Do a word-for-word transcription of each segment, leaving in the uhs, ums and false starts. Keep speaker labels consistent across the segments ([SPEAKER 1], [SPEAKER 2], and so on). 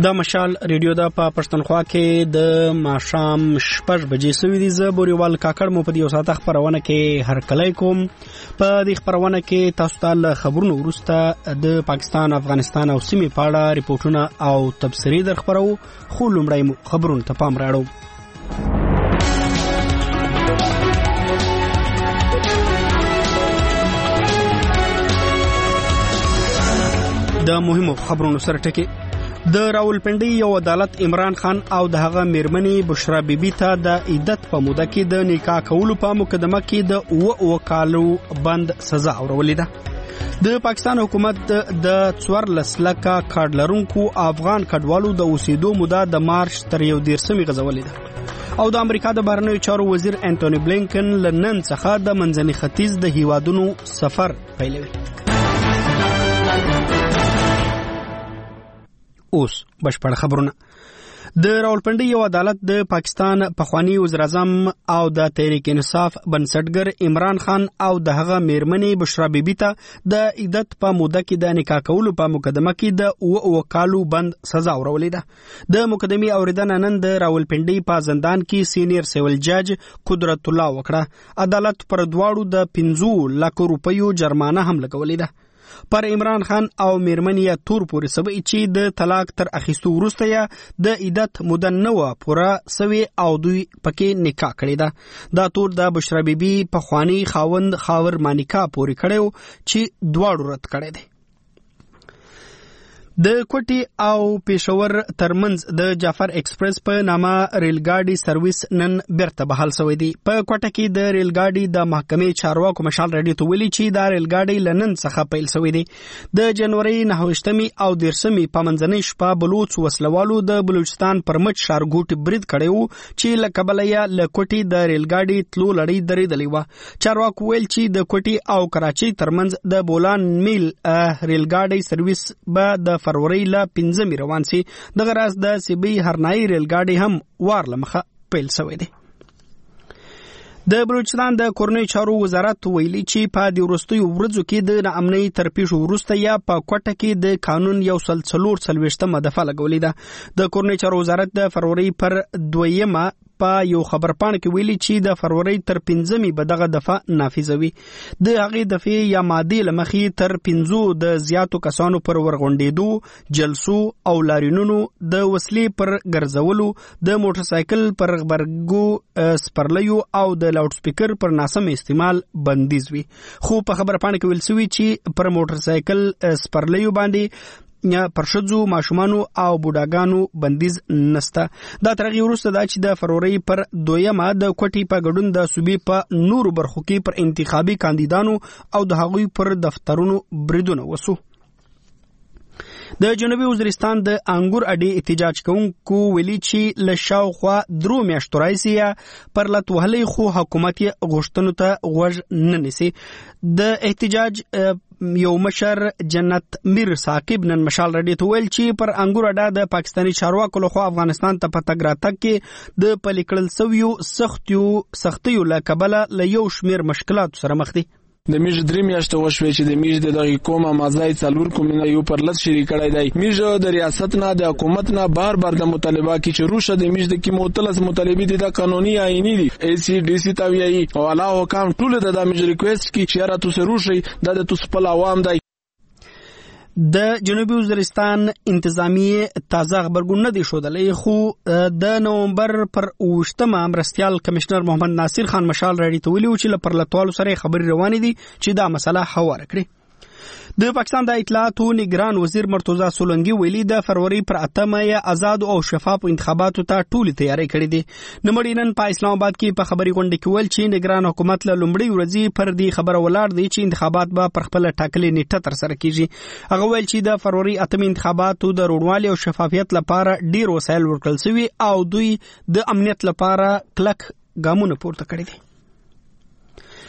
[SPEAKER 1] د مشال ریډیو د په پښتونخوا کې د ماښام شپږ بجې سوي دي. زه بوريوال کاکړ مو په دې وساته خبرونه کې هر کله کوم. په دې خبرونه کې تاسو ته خبرونه ورسته د پاکستان، افغانستان او سیمې په اړه ریپورتونه او تبصرې در خبرو. خو لومړی خبرونه ته پام راړو. د مهمو خبرونو سره ټکی. د راولپنډي یو عدالت عمران خان او د هغه میرمنې بشرا بیبي ته د عدت په موده کې د نکاح کولو په مقدمه کې د اوه اوه کالو بند سزا اورولې ده. د پاکستان حکومت د څوارلس لکه کارډ لرونکو افغان کډوالو د اوسېدو موده د مارچ تر یو دېرشمې غځولې ده. او د امریکا د بهرنیو چارو وزیر انټونی بلینکن له نن څخه د منځني ختیځ د هیوادونو سفر پیلوي. اوس بشپړ خبرونه. د راولپنډي یو عدالت د پاکستان پخوانی وزیر اعظم او د تحریک انصاف بنسټګر عمران خان او د هغه میرمنې بشرا بیبي ته د عدت په موده کې د نکاح کولو په مقدمه کې د اوه اوه کالو بند سزا اورولې ده. د مقدمې اوریدنه نن د راولپنډي په زندان کې سینیئر سیول جج قدرت الله وکړه. عدالت پر دواړو د پنځه لک روپیو جرمانه هم لګولې ده. پر عمران خان او میرمنې تور پورې سوي چې د طلاق تر اخیستو وروسته یې د عدت موده نه وه پوره سوي او دوی پکې نکاح کړې ده. دا تور د بشرا بیبي پخوانی خاوند خاور مانیکا پورې کړی چې دواړو رد کړی دی. د کوټي او پېښور ترمنځ د جعفر ایکسپریس په نامه ریل ګاډي سرویس نن بیرته بحال شوی دی. په کوټه کې د ریل ګاډي د محکمې چارواکو مشال راډیو ته ویلي چې دا ریل ګاډي لنن څخه پیل شوی دی. د جنوري نهویشتمې او دېرشمې په منځنۍ شپه بلوچ وسلوالو د بلوچستان پر مټ ښارګوټي برید کړی و چې له کبله یې له کوټي د ریل ګاډي تلو لړۍ درېدلې وه. چارواکو ویل چې د کوټي او کراچۍ ترمنځ د بولان میل ریل ګاډي سرویس به د فروری له پنځمې روان سي. دغه راز د سیبی هرنایي ریل ګاډي هم وار له مخه پیل شوی دی. د بلوچستان د کورنیو چارو وزارت ویلي چې په دې وروستیو ورځو کې د ناامنۍ تر پیښو وروسته یا په کوټه کې د قانون یو سل څلور څلوېښتمه دفعه لګولې ده. د کورنیو چارو وزارت د فروری پر دویمه په یو خبرپاڼه کې ویلي چې د فروری تر پنځمې به دغه دفعه نافذوي. د هغې دفعې یا مادې له مخې تر پنځو د زیاتو کسانو پر ورغونډېدو، جلسو او لاریونونو، د وسلې پر ګرځولو، د موټرسایکل پر غبرګو سپرلیو او د لاوډ سپیکر پر ناسم استعمال بندیز وي. خو په خبرپاڼه کې ویل شوي چې پر موټرسایکل سپرلیو باندې یا پر ښځو، ماشومانو او بوډاګانو بندیز نسته. دا تر هغې وروسته ده چې د فروری پر دویمه د کوټې په ګډون د صوبې په نورو برخو کې پر انتخابي کاندیدانو او د هغوی پر دفترونو بریدونه وسو. د جنوبي وزیرستان د انګور اډې احتجاج کوونکو ویلي چې له شاوخوا درو میاشتو راهیسې پر لت وهلۍ خو حکومت یې غوښتنو ته غوږ نه نیسي. د احتجاج یو مشر جنت میر ثاقب نن مشال راډیو ته ویل چې پر انګور اډه د پاکستاني چارواکو لخوا افغانستان ته په تګ راتګ کې د پلي کړل سویو سختیو سختیو له کبله له یو شمېر مشکلاتو سره مخ دي.
[SPEAKER 2] د میژ درې میاشتې وشوې چې د میژ د دغې قوم مازای څلور کومونه یو پر لس شریک کړی دی. میژ د ریاست نه د حکومت نه بار بار د مطالبه کې چې روشه د میژ د کې متلس مطالبې دي د قانوني آئینی دي ای سی ډي سی ته وایي او علاوه حکام ټول د د میژ ریکوست کې چې را توسه روشي د د توس په عوام دی.
[SPEAKER 1] د جنوبي وزیرستان انتظامیه تازه خبرګون نه دی ښودلی، خو د نومبر پر اوویشتمه مرستیال کمشنر محمد ناصر خان مشال راډیو ته ویلي و چې له پرلتوالو سره خبرې روانې دي چې دا مسله هواره کړي. د پاکستان د اطلاعاتو نگران وزیر مرتضی سولنګي ویلي د فروری پر اتمه یې آزاد او شفاف انتخاباتو ته ټولې تیاری کړې دي. نمړي نن په اسلام آباد کې په خبري غونډه کې ویل چې نگران حکومت له لومړۍ ورځې پر دې خبره ولاړ دی چې انتخابات به پر خپل ټاکلې نیټه تر سره کیږي. هغه ویل چې د فروری اتمه انتخاباتو د روڼوالي او شفافیت لپاره ډیر وسایل ورکړل شوي او دوی د امنیت لپاره کلک ګامونه پورته کړي دي.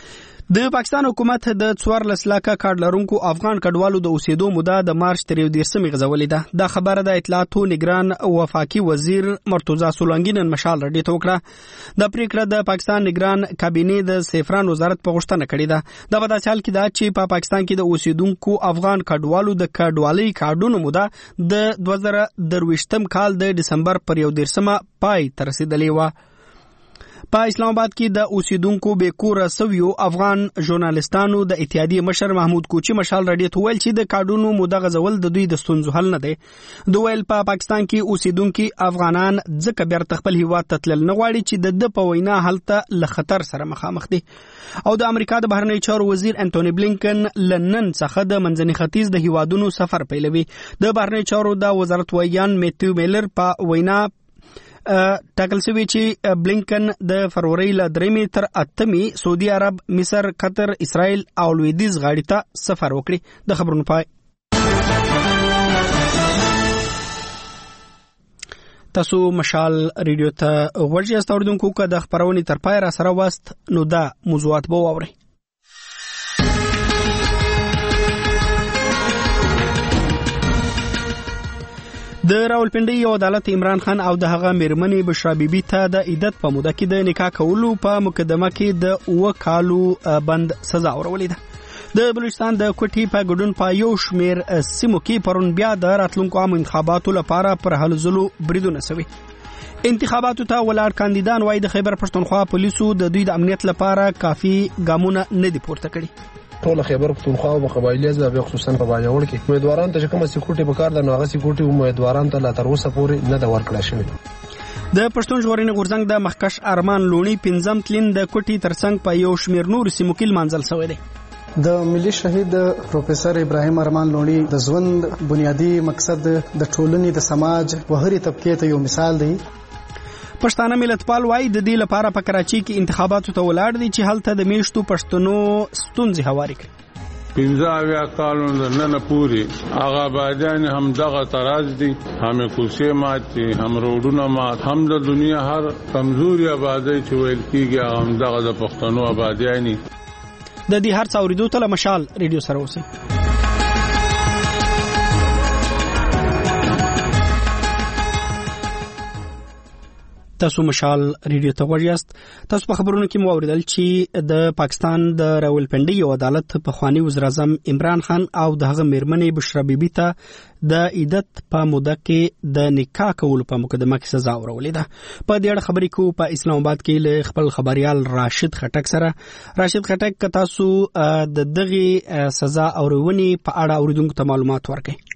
[SPEAKER 1] د پاکستان حکومت د څوارلس لکه کارډ لرونکو افغان کډوالو د اوسېدو موده د مارچ تر یو دېرشمې غځولې ده. دا خبره د اطلاعاتو نگران وفاقي وزیر مرتضی سولنګي نن مشال راډیو ته وکړه. د پریکړه د پاکستان نگران کابینې د سیفران وزارت په غوښتنه کړې ده. دا په داسې حال کې ده چې په پا پاکستان کې د اوسېدونکو افغان کډوالو د کډوالۍ کارډونو موده د دوه زره درویشتم کال د دسمبر پر یو دېرشمه پای ته رسېدلې وه. په اسلام آباد کې د اوسیدونکو بیکوره سویو افغان ژورنالستانو د اتحادیې مشر محمود کوچی مشال راډیو ته ویل چې د کارډونو موده غځول د دوی د ستونزو حل نه دی. دوی ویل په پاکستان کې اوسیدونکي افغانان ځکه بیرته خپل هیواد ته تلل نه غواړي چې د د په وینا هلته له خطر سره مخامخ دي. او د امریکا د بهرنیو چارو وزیر انټونی بلینکن لنن څخه د منځني ختیځ د هیوادونو سفر پیلوي. د بهرنیو چارو د وزارت ویان میتیو میلر په وینا ټاکل شوی چې بلینکن د فروری له درېمې تر اتمې سعودي عرب، مصر، قطر، اسرائیل او لویدیځ غاړې ته سفر وکړي. د خبرونو پای. تاسو مشال ریډیو ته غوږ یاست اوریدونکو. که د خبرونې تر پای را سره واست نو دا موضوعات به واورئ. د راولپنډۍ یو عدالت عمران خان او د هغه میرمنې بشرا بیبي ته د عدت په موده کې د نکاح کولو په مقدمه کې د اوه کالو بند سزا ورولې ده. د بلوچستان د کوټي په ګډون په یو شمیر سیمو کې پرون بیا د راتلونکو عام انتخاباتو لپاره پر هلو ځلو بریدونه شوي. انتخاباتو ته ولاړ کاندیدان وايي د خیبر پښتونخوا پولیسو د دوی د امنیت لپاره کافي ګامونه نه دي پورته کړي.
[SPEAKER 3] ټول خیبر پښتونخوا او قبایلی ځای خصوصا په باجوړ کې امیدواران ته کومه سکیورټي په کار د نوغه سکیورټي امیدواران ته لا تر اوسه پورې نه د ورکړل شوی.
[SPEAKER 1] د پښتون ژغورنې غورځنګ د مخکش ارمان لونی پنځم تلین د کوټي ترڅنګ په یو شمیر نور سیمو کې منځل شوی دی.
[SPEAKER 4] د ملي شهید پروفیسور ابراهیم ارمان لونی د ژوند بنیادی مقصد د ټولنې د سماج وهري طبقه ته یو مثال دی.
[SPEAKER 1] پښتانه ملتپال وایي د دې لپاره په کراچۍ کې انتخاباتو ته ولاړ دي چې هلته د میشتو پښتنو ستونزې هواري کړي.
[SPEAKER 5] پنځه اویا کالونو نه پوری هغه آبادیان هم دغه تراز دي، هم کوڅې مات دي، هم روډونه مات، هم د دنیا هر کمزوري آبادی چې ویل کېږي هم دغه د پښتنو آبادیانی.
[SPEAKER 1] د دې هر څه اوریدو ته مشال ریډیو سره اوسئ. تاسو مشال ریډیو ته غوږ یاست. تاسو په خبرونو کې مو اوریدل چې د پاکستان د راولپنډۍ یو عدالت په خوانی وزیر اعظم عمران خان او د هغه میرمنې بشرا بیبي ته د عدت په موده کې د نکاح کولو په مقدمه کې سزا ورولې ده. په دې اړه خبرې کوو په اسلام آباد کې له خپل خبريال راشد خټک سره. راشد خټک، که تاسو د دغه سزا اورونې په اړه اوریدونکو ته معلومات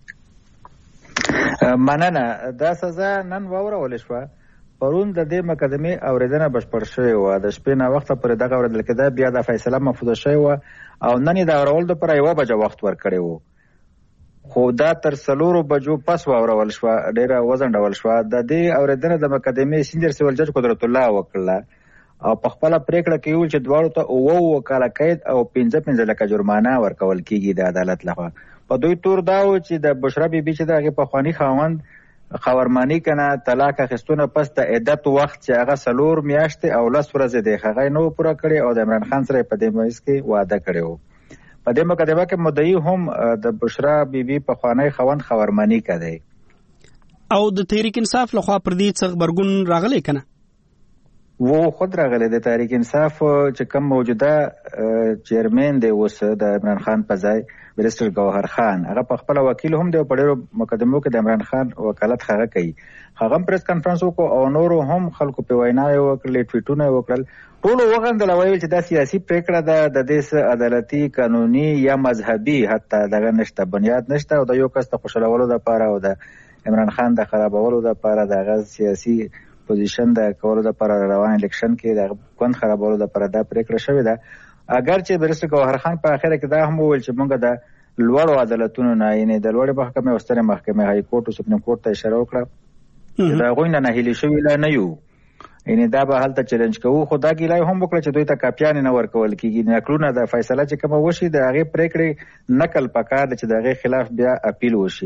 [SPEAKER 1] ورکړئ.
[SPEAKER 6] مننه. دا سزا نن واورول شوه. پرون د دې مقدمې اوریدنه بشپړ شوې وه. د شپې نه وخته پورې دغه اورېدل کېده، بیا د فیصله مفروضه شوې وه او نن یې د اورولو دپاره یوه بجه وخت ورکړی و، خو دا تر څلورو بجو پس واورول شوه، ډېره وځنډول شوه. د دې اورېدنه د مقدمې سینیئر سیول جج قدرت الله وکړله او په خپله پرېکړه کې ویل چې دواړو ته اووه اووه کاله قید او پنځه پنځه لکه جرمانه ورکول کېږي د عدالت لخوا. په دوی تور دا و چې د بشرا بیبي چې د هغې پخواني خاوند خاورمانی کنه طلاق اخیستونه پس د عدت وخت چې هغه څلور میاشتې او لس ورځې دی هغه یې نه پوره کړی او د عمران خان سره په دې منځ کې واده کړی و. په دې مقدمه کې مدعي هم د بشرا بیبي پخوانی خاوند خاورمانی که دی
[SPEAKER 1] او د تحریک انصاف لخوا پر دې څه غبرګون راغلی که نه؟
[SPEAKER 6] و خود راغلی د تحریک انصاف چې کوم موجوده چیرمین دی اوس د عمران خان په ځای بریسټر ګوهر خان، هغه په خپل وکیل هم دی او په ډېرو مقدمو کې د عمران خان وکالت هغه کوي. هغه هم پریس کانفرنس وکړو او نورو هم خلکو په ویناوې وکړلې، ټویټونه یې وکړل. ټولو وغندل او ویل چې دا سیاسي پرېکړه ده، د دې څه عدالتي قانوني یا مذهبي حتی دغه نشته، بنیاد نشته او د یو کس د خوشحالولو دپاره او د عمران خان د خرابولو دپاره د هغه سیاسي پوزیشن د کولو دپاره روان الیکشن کې د ګوند خرابولو دپاره دا پرېکړه شوې ده. اگر چې بریسټر ګوهر خان په اخره کې دا هم وویل چې موږ د لوړو عدالتونو نه یعنې د لوړې محکمې او سترې محکمې های کورټ او سپریم کورټ ته اشاره وکړه چې د هغوی نه ناهیلي شوي لا نه یو، یعنې دا به هلته چیلنج کوو. خو دا ګیله هم وکړه چې دوی ته کاپیانې نه ورکول کېږي. نقلونه د فیصله چې کومه وشي د هغې پرېکړې نقل پکار ده چې د هغې خلاف بیا اپیل وشي.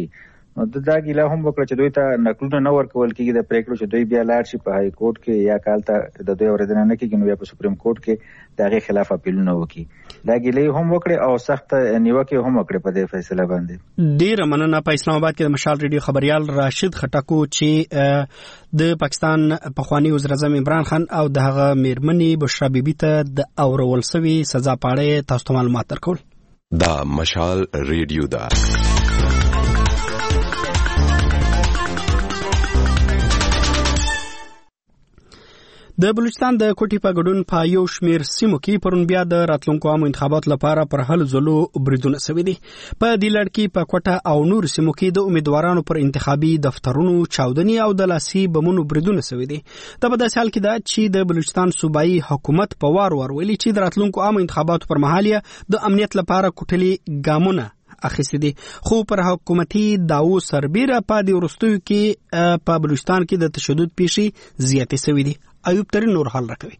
[SPEAKER 6] نو د دا ګیله هم وکړه چې دوی ته نقلونه نه ورکول کېږي د پریکړو چې دوی بیا لاړ شي په های کورټ کې یا کال ته د دوی اورېدنه نه کېږي نو بیا په سپریم کورټ کې د هغې خلاف اپیلونه وکړي. دا ګیلې هم وکړې او سخت نیوکې هم وکړې په دې فیصله باندې.
[SPEAKER 1] ډېره مننه. په اسلام آباد کې د مشال ریډیو خبریال راشد خټک چې د پاکستان پخوانی وزیر اعظم عمران خان او د هغه میرمنې بشرا بیبي ته د اورول سوي سزا په اړه تاسو ته معلومات درکول.
[SPEAKER 7] دا مشال ریډیو دا
[SPEAKER 1] د بلوچستان د کوټي په ګډون په یو شمیر سیمو کې پرون بیا د راتلونکو عامو انتخاباتو لپاره پر هلو ځلو بریدونه سوي دي. په دې لړ کې په کوټه او نور سیمو کې د امیدوارانو پر انتخابي دفترونو چاودني او د لاسي بمونو بریدونه سوي دي. دا په داسې حال کې ده چې د بلوچستان صوبایي حکومت په وار وار ویلي چې د راتلونکو عامو انتخاباتو پر مهال د امنیت لپاره کوټلي ګامونه اخیستي دي. خو پر حکومتي داو سربیره په دې وروستیو کې په بلوچستان کې د تشدد پیښې زیاتې سوي دي. ایوب ترین نور حال راکوي.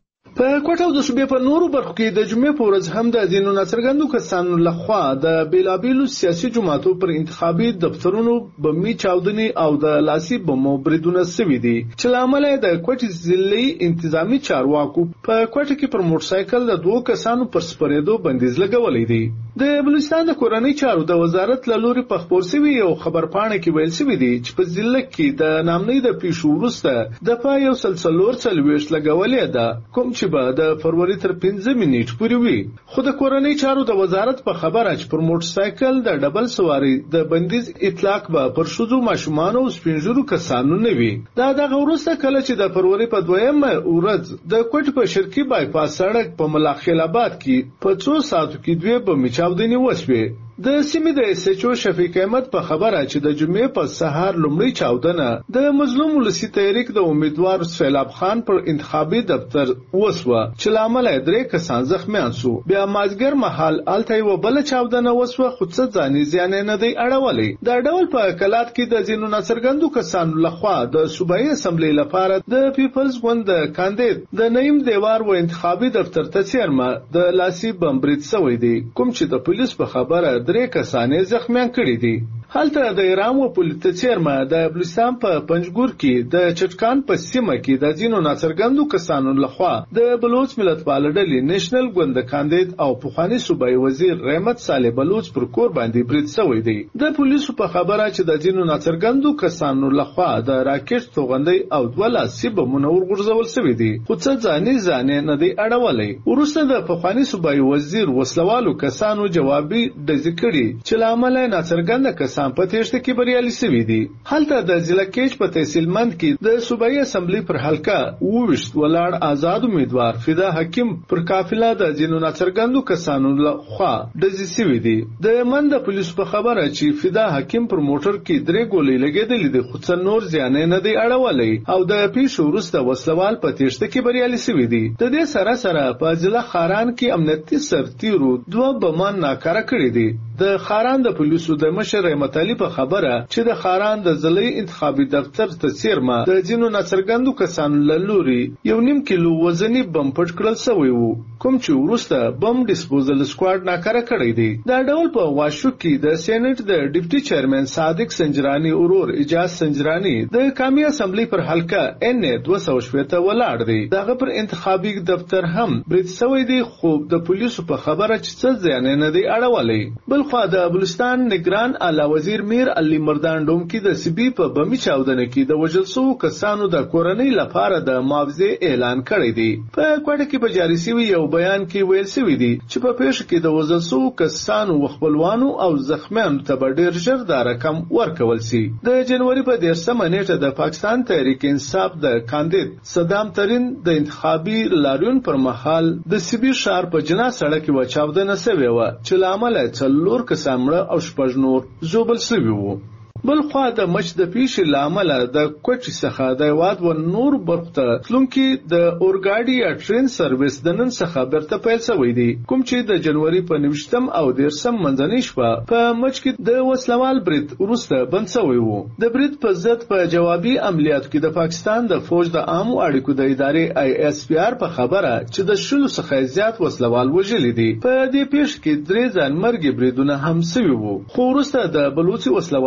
[SPEAKER 8] په کوټه او د صوبې په نورو برخو کې د جمعې په ورځ هم د ځینو ناڅرګندو کسانو لخوا د بیلابیلو سیاسي جماعتو پر انتخابي دفترونو بمي چاودنې او د لاسي بمو بریدونه سوي دي چې له امله د کوټې ضلعي انتظامی چارواکو په کوټه کې پر موټرسایکل د دوه کسانو پر سپرېدو بندیز لګولی دی. د بلوچستان د کورنۍ چارو د وزارت له لوري په خپور سوي یو خبرپاڼه کې ویل سوي دي چې په ضلع کې د نامنۍ د پیښو وروسته د په یو سلسلور څلوېښت لګولې ده کوم چې به د فروری تر پنځه منټ پورې وي. خو د کورنۍ چارو د وزارت په خبره چې پر موټرسایکل د ډبل سواری د بندیز اطلاق به پر ښځو ماشومانو او سپینږیرو کسانو نه وي. دا دغه وروسته کله چې د فروری په دویمه ورځ د کوټې په شرقي بایپاس سړک په ملاخیل آباد کې په څو ساعتو کې دوی بمي چاودنې وشوې. د سیمې د اس ایچ او شفیق احمد په خبره چې د جمعې په سهار لومړی چاودنه د مظلوم ولسی تحریک د امیدوار سیلاب خان پر انتخابي دفتر وسوه چې لامل یې درې کسان زخمیان شو. بیا مازګر مهال الته یو بل چاودنه وسوه خو څه ځاني زیان نه دی اړولې. دا ډول په کلات کې د ځینو ناڅرګندو کسانو لخوا د صوبایي اسمبلی لپاره د پیپلز ګوند د کاندید د نعیم دیوار و انتخابي دفتر ته چیرمه د لاسي بم برید سوی دی کوم چې د پولیس په خبره درې کسانې زخمیان کړي دي. هلته د ایران و پولیس چیرمه د بلوچستان په پنجګور کې د چټکان په سیمه کې د ځینو ناڅرګندو کسانو لخوا د بلوچ ملت پال ډلې نېشنل ګوند کاندید او پخوانی صوبایي وزیر رحمت صالح بلوچ پر کور باندې برید شوی دی. د پولیسو په خبره چې د ځینو ناڅرګندو کسانو لخوا د راکټ توغندۍ او دوه لاسي بمونه ورغورځول شوي دي خو څه ځاني ځانې نه دی اړولی. وروسته د پخوانی صوبایي وزیر وسلوالو کسانو جوابي ډزې کړي چې له امله ناڅرګنده کسان په تېښته کې بریالي شوي دي. هلته د ضلع کیچ په تحصیل مند کې د صوبایي اسمبلی پر حلقه اوویشت ولاړ آزاد امیدوار فدا حکیم پر قافله د ځینو ناڅرګندو کسانو لخوا ډزې شوي دي. د مند پولیسو په خبره چې فدا حکیم پر موټر کې درې ګولۍ لګېدلې دي خو څه نور زیان نه دی اړولی او د پیښو وروسته وسلوال په تېښته کې بریالي شوي دي. د دې سره سره په ضلع خاران کې امنیتي سرتیرو دوه بمان ناکاره کړي دي. د خاران د پولیسو د مشر رحمت علي په خبره چې د خاران د ضلعي انتخابي دفتر ته څیرمه د ځینو ناڅرګندو کسانو له لوري یو نیم کیلو وزني بم پټ کړل شوی وو کوم چې وروسته بم ډیسپوزل سکواډ ناکاره کړی دی. دا ډول په واشو کې د سېنات د ډیپټي چیرمن صادق سنجرانی اورور اجاز سنجرانی د قومي اسمبلی پر حلقه ان دوه سوه شپږ ولاړ دی. دغه پر انتخابي دفتر هم برید شوی دی خو د پولیسو په خبره چې څه ځان نه دی اړولی. بل خو د بلوچستان نگران اعلی وزیر میر علي مردان ډوم کې د سبي په بمي چاودنه کې د وژل شوو کسانو د کورنۍ لپاره د معاوضې اعلان کړی دی. په کوټه کې په جاري شوي یو بیان کې ویل شوی دی چې په پیښه کې د وژل شوو کسانو خپلوانو او زخمیانو ته به ډېر ژر دا رقم ورکول شي. د جنوري په دېرشمه نیټه د پاکستان تحریک انصاف د کاندید صدام ترین د انتخابي لاریون پر مهال د سبي ښار په جنا سړک کې چاودنه شوې وه چې له امله څلور کسان مړه او شپږ نور ژوبل شوي وو. بل خوا د مچ د پیښې له امله د کوټې څخه د هېواد و نور برخو ته تلونکي د اورګاډي یا ټرین سرویس د نن څخه بیرته پیل شوی دی کوم چې د جنوري په نویشتم او دېرشم منځنۍ شپه په مچ کې د وسلوال برید وروسته بند شوی و. د برید په ضد په جوابي عملیاتو کې د پاکستان د فوج د عامو اړیکو د ادارې آی اس پی آر په خبره چې د شلو څخه زیات وسلوال وژلي دي. په دې پیښه کې درې ځانمرګي بریدونه هم شوي وو خو وروسته د بلوچي وسلوالي ډلې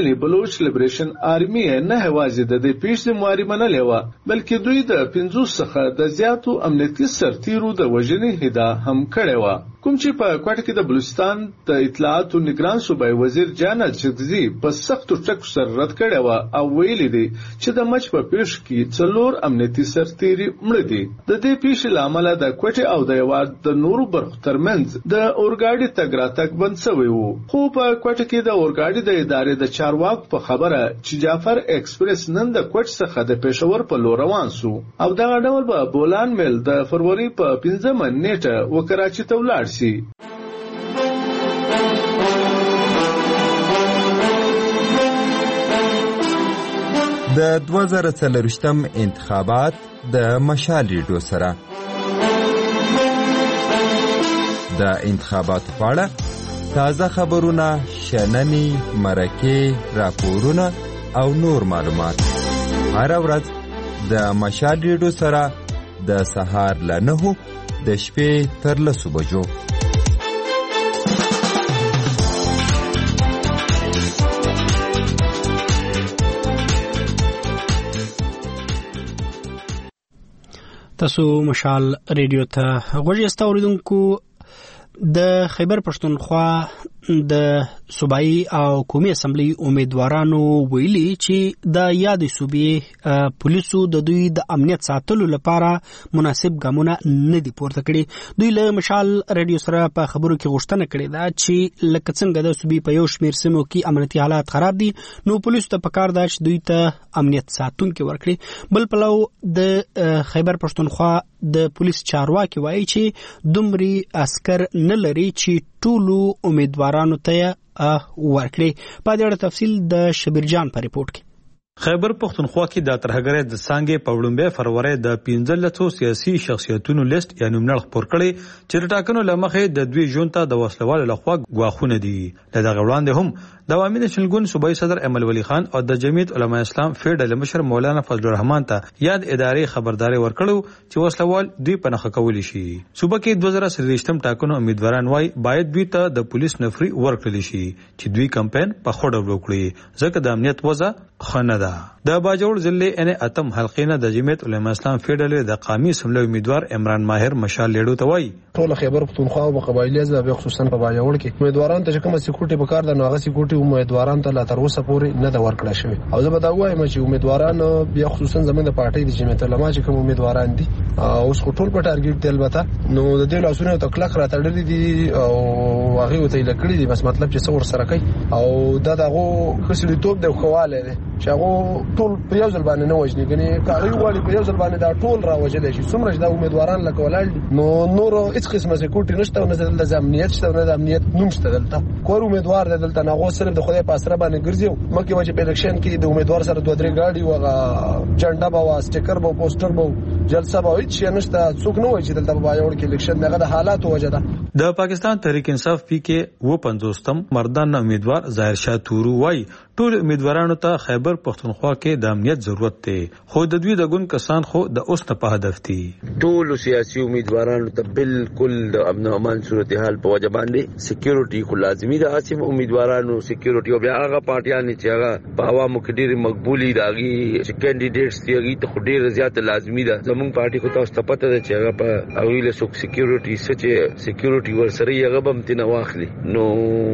[SPEAKER 8] پاکستاني بلوچ لیبریشن آرمي نه هوازي د دې پیښې ذمہواري منلې و بلکې دوی د پنځوس څخه د زیاتو امنیتي سرتیرو د وژنې هدا هم کړې و کوم چې په کوټه کې د بلوچستان د اطلاعات او نگران صوبای وزیر جانا چغزي په سخت ټکو سره رد کړی و او ویلي دی چې د مچ په پیښ کې څلور امنیتي سرتیري مړ دي د دې پیښې لامل د کوټه او د یواد د نورو برخو ترمنځ د اورګاډي تګ راتګ بند شوی و خو په کوټه کې د اورګاډي د ادارې د چارواکو په خبره چې جعفر ایکسپریس نن د کوټ څخه د پېښور په لور روان سو او دغه ډول به بولان میل د فروری په پنځمه نیټه و کراچي ته ولاړ شي
[SPEAKER 9] د دوه زره څلرویشتم انتخابات د مشال ریډیو سره د انتخاباتو په اړه تازه خبرونه، شننې، مرکې، راپورونه او نور معلومات هر ورځ د مشال ریډیو سره د سهار له نهو د شپې تر لسو بجو.
[SPEAKER 1] تاسو مشال ریډیو ته غوږ یاست اوریدونکو. د خیبر پښتونخوا د صوبایي او قومي اسمبلی امیدوارانو ویلي چې د یادې صوبې پولیسو د دوی د امنیت ساتلو لپاره مناسب ګامونه نه دي پورته کړي. دوی له مشال ریډیو سره په خبرو کې غوښتنه کړې ده چې لکه څنګه د صوبې په یو شمېر سیمو کې امنیتي حالات خراب دي نو پولیسو ته پکار ده چې دوی ته امنیت ساتونکي ورکړي. بل پلو د خیبر پښتونخوا د پولیس چارواکي وایي چې دومره عسكر نه لري چې ټولو امیدوارانو ته ورکړي. په دې اړه تفصیل د شبیر جان په ریپورت کې.
[SPEAKER 10] خیبر پښتونخوا کې د ترهګرۍ د څانګې په وړاندې فروری د پنځه لسو سیاسي شخصیتونو لیست یا نوملړ خپور کړي چې ټاکنو لمخې د دوی ژوند ته د وسلوالو لخوا غواخونه دي. دغه وړاندې هم د عوامي نېشنل ګوند صوبایي صدر امل ولی خان او د جمعیت علماء اسلام فیډرل مشر مولانا فضل الرحمن ته یاد ادارې خبرداري ورکړو چې وسلوال دوی په نخښه کولی شي. صوبه کې دوه زره څلوېښتم ټاکنو امیدواران وایي باید دوی ته د پولیس نفري ورکړل شي چې دوی کمپاین په خړ ډول وکړي ځکه د امنیت وضع خنه ده. د باجوړ ضلع ان اتم حلقې نه د جمعیت علماء اسلام فیډرل د قومي اسمبلی امیدوار عمران ماهر مشال لیډو ته وایي
[SPEAKER 3] ټول خیبر پښتونخوا او قبایلی ځای خصوصا په باجوړ کې امیدواران ته کوم سکیورټي په کار د ناغه سکیورټي امیدواران ته لا تر اوسه پورې نه دا ورکړل شوی او زه به دا وایم چې امیدواران بیا خصوصا زموږ د پارټۍ د جمعیت علماء چې کوم امیدواران دي اوس ټول په ټارګټ دی البته نو د دې لاسونو ته کلک راټړلې دي او هغه وته لکړي دي بس مطلب چې څور سره کوي او دا دغه خسرې توپ د خواله دي چې هغه ټول په یو ځل باندې نه وژني کني کاغي والی په یو ځل باندې دا ټول را وژل شي څومره دا امیدواران لکه ولال نو نور هیڅ قسمه سکیورټي نشته او نه د امنیت شته نه د امنیت نوم شته دلته کور امیدوار دلته نه غو صرف د خدای په اسره باندې ګرځي مکه وجه په الیکشن کې د امیدوار سره دوه درې گاډي وغه جنډا با سټیکر با پوسټر با جلسه به هیڅ نشته څوک نه وایي چې دلته په باجوړ کې الیکشن دغه د حالات وجه ده.
[SPEAKER 10] د پاکستان تحریک انصاف پی کې و پنځوستم مردان امیدوار ظاهر شاه تورو وایي ټول امیدوارانو ته خیبر پښتونخوا کې د امنیت ضرورت دی خو د دوی د ګوند کسان خو د اوس نه په هدف دي.
[SPEAKER 11] ټول سیاسي امیدوارانو ته بالکل د امن او امان صورتحال په وجه باندې سکیورټي خو لازمي ده. اسیم امیدوارانو سکیورټي او بیا هغه پارټیان چې هغه په عوامو کې ډېر مقبولي داغي چې کینډیډیټس دی هغه ته ډېر زیات لازمي ده. زموږ پارټي خو تاسو ته پته ده چې هغه په اویله سوک سکیورټي سچ سکیورټي ورسره هغه بم تنه واخلي نو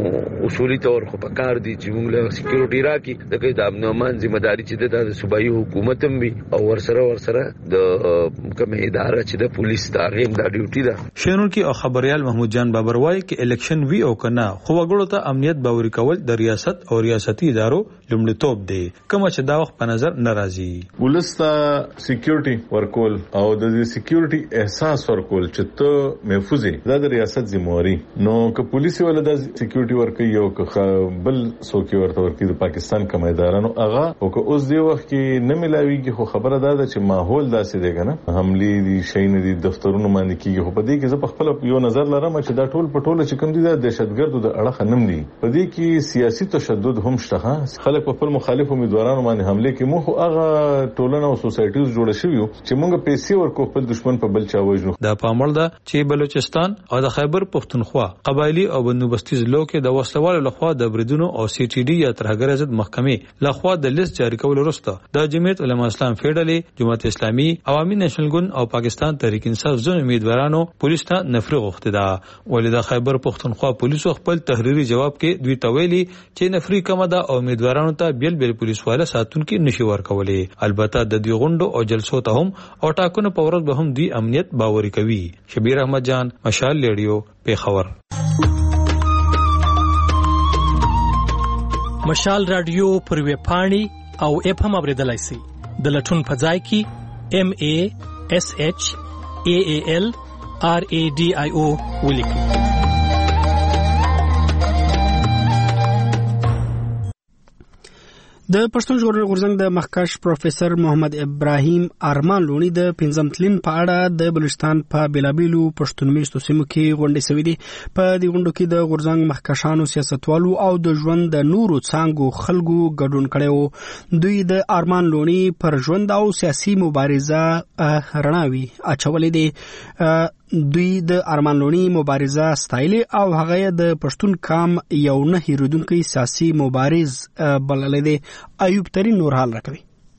[SPEAKER 11] اصولي تور خو په کار دي چې موږ له سکیورټي راکی دغه د امن او امان ذمہ داری چې د صوبایي حکومت هم وي او ورسره ورسره د کومه اداره چې د پولیس داغیم دا ډیوټي ده.
[SPEAKER 10] شینونکي او خبريال محمود جان بابر وایي چې الیکشن وی او کنه خو وګړو ته امنیت باوري کول د ریاست او ریاستي ادارو لومړیتوب دی کوم چې دا وخت په نظر ناراضي.
[SPEAKER 5] ولستا سکیورټي ورکول او د سکیورټي احساس ورکول چې ته محفوظي دا د ریاست ذمہواری نو که پولیس ولا د سکیورټي ورکي یو که بل څوک ورته ورکي پاکستان کوم ادارانو هغه او که اوس دی وخت کې نه ملاويږي خو خبره ده چې ماحول داسې دی کنه حملې دي شین دي دفترونو باندې کیږي خو په دې کې زه په خپل یو نظر لرم چې دا ټول په ټوله چې کوم دي د دهشتګردو د اړه خنم دي په دې کې سیاسي تشدد هم شته خلک
[SPEAKER 12] په خپل مخالف امیدوارانو باندې حمله کوي. مو هغه ټولنه او سوسایټیز جوړ شوی چې موږ پیسې ورکو خپل دشمن په بل چا وژنو.
[SPEAKER 10] د پاموړ ده چې بلوچستان او د خیبر پختونخوا قبایلی او بندوبستي ضلعو کې د وسلوالو لخوا د بریدونو او سی ټي ډي یا ترهګر ضد محکمې لخوا د لیست جاری کول وروسته د جمعیت علما اسلام فیډرالي، جماعت اسلامي، عوامي نېشنل ګوند او پاکستان تحریک انصاف ځینو امیدوارانو پولیس ته نفري غوښتي ده. ولې د خیبر پختونخوا پولیسو خپل تحریري جواب کې دوی ته ویلي چې نفري کمه ده او امیدوارانو ته بیل بیل پولیس والا ساتونکي نشي ورکولي. البته د دوی غونډو او جلسو ته هم او ټاکنو په ورځ به هم دوی امنیت باوري کوي. شبیر احمد جان، مشال ریډیو، پیښور.
[SPEAKER 13] مشال رادیو پر ویب پاڼې او اپ هم اوریدلای شئ. د لټون په ځای کې ام ا اس اچ ا ا ال ار ا ډي آی او ولیکئ.
[SPEAKER 1] د پښتون ژغورنې غورځنګ د مخکښ پروفیسور محمد ابراهیم ارمان لونی د پنځم تلین په اړه د بلوچستان په بیلابیلو پښتون میشتو سیمو کې غونډې شوې دي. په دې غونډو کې د غورځنګ مخکښانو، سیاستوالو او د ژوند د نورو څانګو خلکو ګډون کړی و. دوی د ارمان لونی پر ژوند او سیاسي مبارزه رڼاوي اچولې دي. دوی د ارمان لونی مبارزه ستایلې او هغه د پښتون قام یو نه هیریدونکي سیاسي مبارز بللې دي. ایوب ترین نور حال راکوي.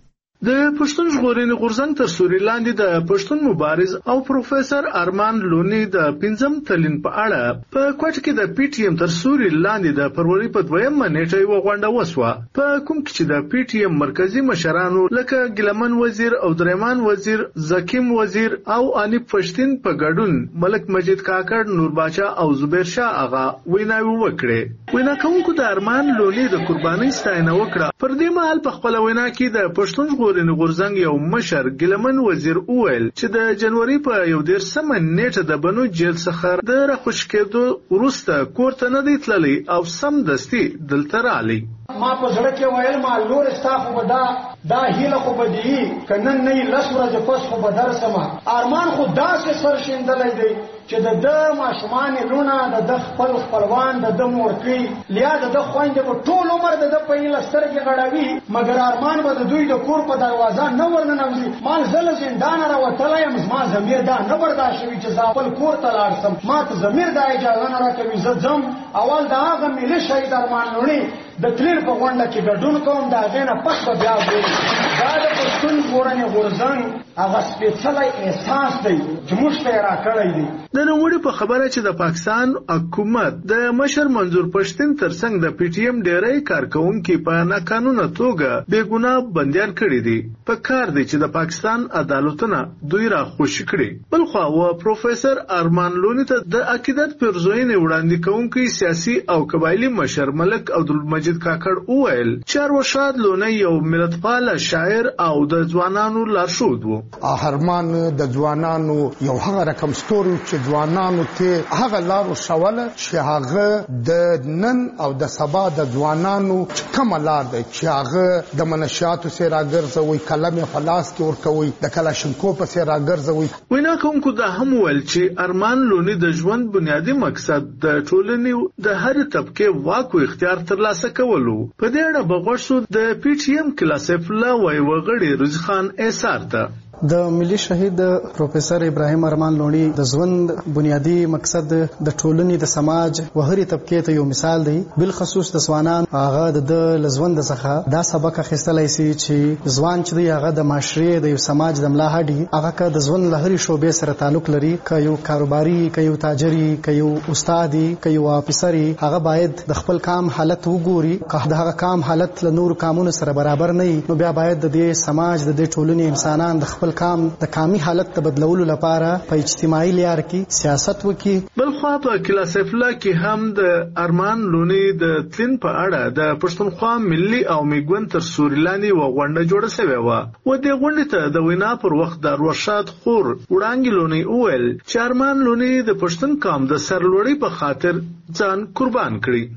[SPEAKER 8] د پښتون ژغورنې غورځنګ تر سوري لاندې د پښتون مبارز او پروفیسور ارمان لونی د پنځم تلین په اړه په کوټه کې د پی ټی ایم تر سوري لاندې د فروری په دویمه نیټه یو غونډه وسوه، په کوم کې چې د پی ټی ایم مرکزی مشرانو لکه ګلمن وزیر او درېمان وزیر، زکیم وزیر او انیب پښتين په ګډون ملک مجید کاکړ، نور باچا او زبیر شاه اغا ویناوي وکړي. وینا کوونکو د ارمان لونی د قربانۍ ستاینه وکړه. پر دې مهال په خپل وینا کې د پښتون ژغورنې غورځنګ یو مشر ګلمن وزیر وویل چې د جنوري په یو دیرشمه نیټه د بنو جیل څخه د راخوش کېدو وروسته کور ته نه دی تللی او سمدستي دلته رالی.
[SPEAKER 14] ما په زړه کې ویل ما لور ستا خو به دا دا هیله خو به دی که نن نه لس ورځې پس خو به درسمه. ارمان خو داسې سر شیندلی دی چې د ده ماشومانې لونه، د ده خپل خپلوان، د ده مورکۍ لیا د ده خویندې به ټول عمر د ده په هیله سترګې غړوي، مګر ارمان به د دوی د کور په دروازه نه ورننوځي. ما زه له زندانه راوتلی یم، زما ضمیر دا نه برداشت شوي چې زه خپل کور ته لاړ شم. ما ته ضمیر دا اجازه نه راکوي زه ځم. اول د هغه ملي شهید ارمان لوني د تلیر په غونډه کې ګډون کوم، د هغې نه پس به بیا ګوري. دا د پښتون ژغورنې غورځنګ هغه سپېڅلی احساس دی چې موږ ته یې راکړی دی.
[SPEAKER 8] د نوموړي په خبره چې د پاکستان حکومت د مشر منظور پښتين ترڅنګ د پی ټی ایم ډیری کارکونکو په ناقانونه توګه بې ګناه بندیان کړي دي. په کار دی چې د پاکستان عدالتونه دوی را خوشي کړي. بلخوا و پروفیسور ارمان لونی ته د عقیدت پرزوینې وړاندې کوونکی سیاسي او قبایلی مشر ملک عبدالمجید کاکړ وویل چې ارشاد لونی یو ملتپال شاعر او د ځوانانو لارښود و.
[SPEAKER 15] ارمان د ځوانانو یو هغه رقم ستوري چې ځوانانو ته هغه لارو شواله چې هغه د نن او د سبا د ځوانانو کوم لار دی چې هغه د منشیاتو سره راګرځوي، کلم په لاس کې ورکوي، د کلاشینکوف په سره راګرځوي.
[SPEAKER 8] وینا کوونکو دا هم ویل چې ارمان لونی د ژوند بنیادی مقصد د ټولنې د هر طبقه واک او اختیار ترلاسه کولو. په دې اړه بغوښتو د پی ټی ایم کلاسف لا وای وغړي رضی خان ایثار ته
[SPEAKER 4] د ملي شهید پروفیسور ابراهیم ارمان لونی د ژوند بنیادی مقصد د ټولنې د سماج وهري طبقه ته یو مثال دی. بل خصوص د ځوانان هغه د لزوند څخه دا سبق اخیستلای شي چې ځوان چې دی هغه د معاشري د یو سماج د ملا هډي هغه که د ژوند لهري شوبې سره تعلق لري، که یو کاروباري، که یو تاجري، که یو استادي، که یو افسري، هغه باید د خپل کام حالت وګوري. که د هغه کام حالت له نور کامونو سره برابر نه وي نو بیا باید د دې سماج د دې ټولنې انسانان د خپل کام د کامي حالت ته بدلولو لپاره په اجتماعي لار کې سیاست وکړي. بل خو په کلاسف لا کې هم د ارمان لونی د تلین په اړه د پښتونخوا ملي او میګون تر سوريلاني و غونډه جوړه شوې و. و دې غونډې ته د وینا پر وخت د ورشاد خور وړانګي لونی اول چې ارمان لونی د پښتون قام د سرلوړي په خاطر ځان قربان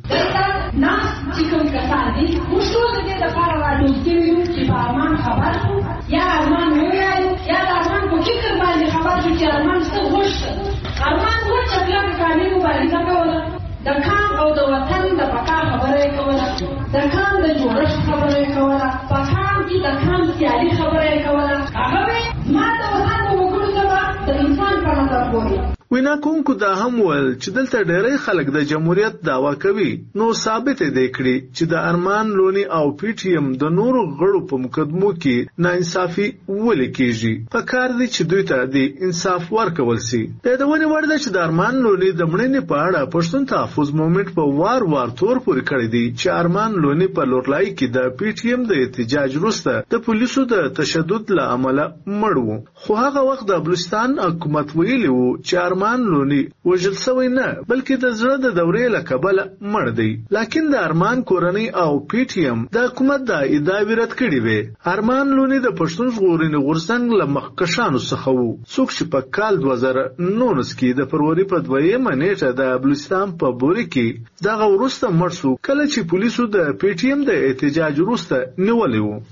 [SPEAKER 4] کړی.
[SPEAKER 16] نه چې کوم کسان دي موږ ټول دې د لپاره راټول کیږو چې په ارمان خبر شو یا ارمان ویایو یا د ارمان په فکر باندې خبر شو چې ارمان څه غوښته. ارمان غوښته چې کله کامي مبارزه کوله، د کام او د وطن د بقا خبره یې کوله. کې د کام د جوړښت خبره یې کوله، په کام کې د کام سیالي خبره یې کوله. هغه به ما د وطن په وګړو څخه د انسان په نظر ګوري.
[SPEAKER 8] وینا کوونکو دا هم ویل چې دلته ډېری خلک د جمهوریت دعوا کوي، نو ثابت دی کړي چې د ارمان لونی او پی ټی ایم د نورو غړو په مقدمو کې ناانصافي ولې کیږي. په کار دی چې دوی ته د انصاف ورکول سي. د یادونې وړ ده چې د ارمان لونی د مړینې په اړه پښتون تحفظ مومنټ په وار وار تور پورې کړی دی چې ارمان لونی په لورلای کې د پی ټی ایم د احتجاج وروسته د پولیسو د تشدد له امله مړ و. خو هغه وخت د بلوچستان حکومت ویلي و چې ارمان لونی وژل شوی نه بلکې د زړه د دورې له کبله مړ دی. لکن د ارمان کورنۍ او پی ټی ایم د حکومت د ادعا رد کړې وې. ارمان لونی د پښتون ژغورنې غورځنګ له مخکښانو څخه و، څوک چې په کال دوه زره نولس کې د فروری په دویمه نیټه د بلوچستان په بوري کې دغه وروسته مړ شو کله چې پولیسو د پی ټی ایم د احتجاج وروسته نیولې و.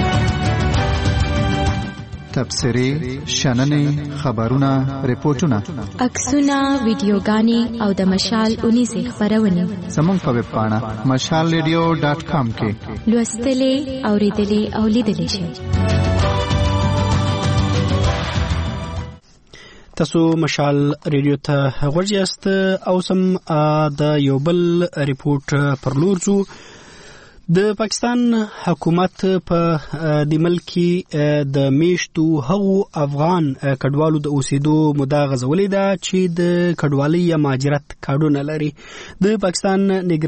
[SPEAKER 17] تبصرې، شننې، خبرونه، ریپورتونه،
[SPEAKER 18] عکسونه، ویډیوګانې او د مشال اونیزې خپرونې
[SPEAKER 17] زموږ په ویب پاڼه مشال ریډیو ډاټ کام کې
[SPEAKER 18] لوستلې، اورېدلې او لیدلې شئ.
[SPEAKER 1] تاسو مشال ریډیو ته غوږ یاست او سم د یو بل ریپورت پر لور ځو. د پاکستان حکومت په د ملک د میشتو هغو افغان کډوالو د اوسېدو موده غځولې ده چې د کډوالۍ یا مهاجرت کارډونه لري. د پاکستان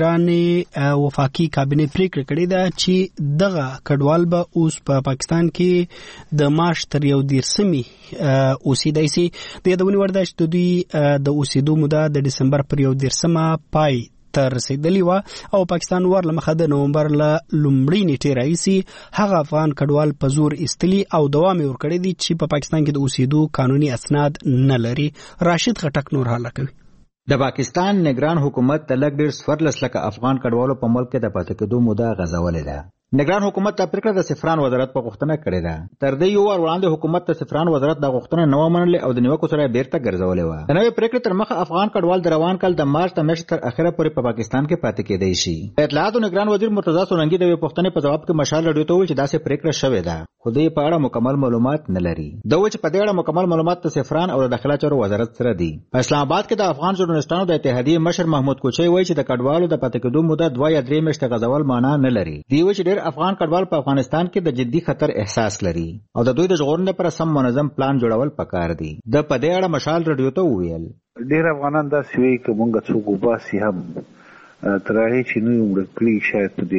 [SPEAKER 1] نگرانې وفاقي کابینه پریکړه کړې ده چې دغه کډوال به اوس په پاکستان کې د مارچ تر یو دیرشمې اوسېدای سي. د یادونې وړ ده چې د دوی د اوسېدو موده د ډسمبر پر یو دیرشمه پای ته رسیدلی و او پاکستان ور لمخه د نومبر له لومړۍ نیټې راهیسې هغه افغان کډوال په زور ایستلي او دوام یې ورکړی دی چې په پاکستان کې د اوسېدو قانوني اسناد نه لري. راشد خټک نور حاله کوي.
[SPEAKER 19] د پاکستان نگران حکومت د لږ ډېر څوارلس لکه افغان کډوالو په ملک کې د پاتې کېدو موده غځولې ده. نگران حکومت ته پریکړه د سفران وزارت په غوښتنه کړې ده. تر دې یو ور وړاندې حکومت ته سفران وزارت د غوښتنه نه ومنلې او د نیوکو سره بیرته ګرځولې و. د نوې پریکړې تر مخه افغان کډوال د روان کال د مارچ د میاشتې تر اخره پورې په پاکستان کې پاتې کېدای شي. اطلاعات او نگران وزیر مرتضی سولنګي د پوښتنې په جواب کې مشال رادیو ته وویل چې داسې پریکړه شوې ده خو دې په اړه مکمل معلومات نه لري. دا و چې په دې اړه مکمل معلومات د سفران او د داخله چارو وزارت سره دي. په اسلام آباد کې د افغان ژورنالستانو د اتحادیې مشر محمود کوچی وایي چې د کډوالو د پاتې کېدو موده دوه یا درې میاشتې غځول معنا نه لري. دی وایي چې ډېر افغان کډوال په افغانستان کې د جدي خطر احساس لري او د دوی د ژغورنې لپاره سم منظم پلان جوړول پکار دي. د په دې اړه مشال رادیو ته وویل
[SPEAKER 20] ډېر افغانان داسې وایي که مونږ څوک وباسي هم تر هغې چې نه یو مړه کړي شاید په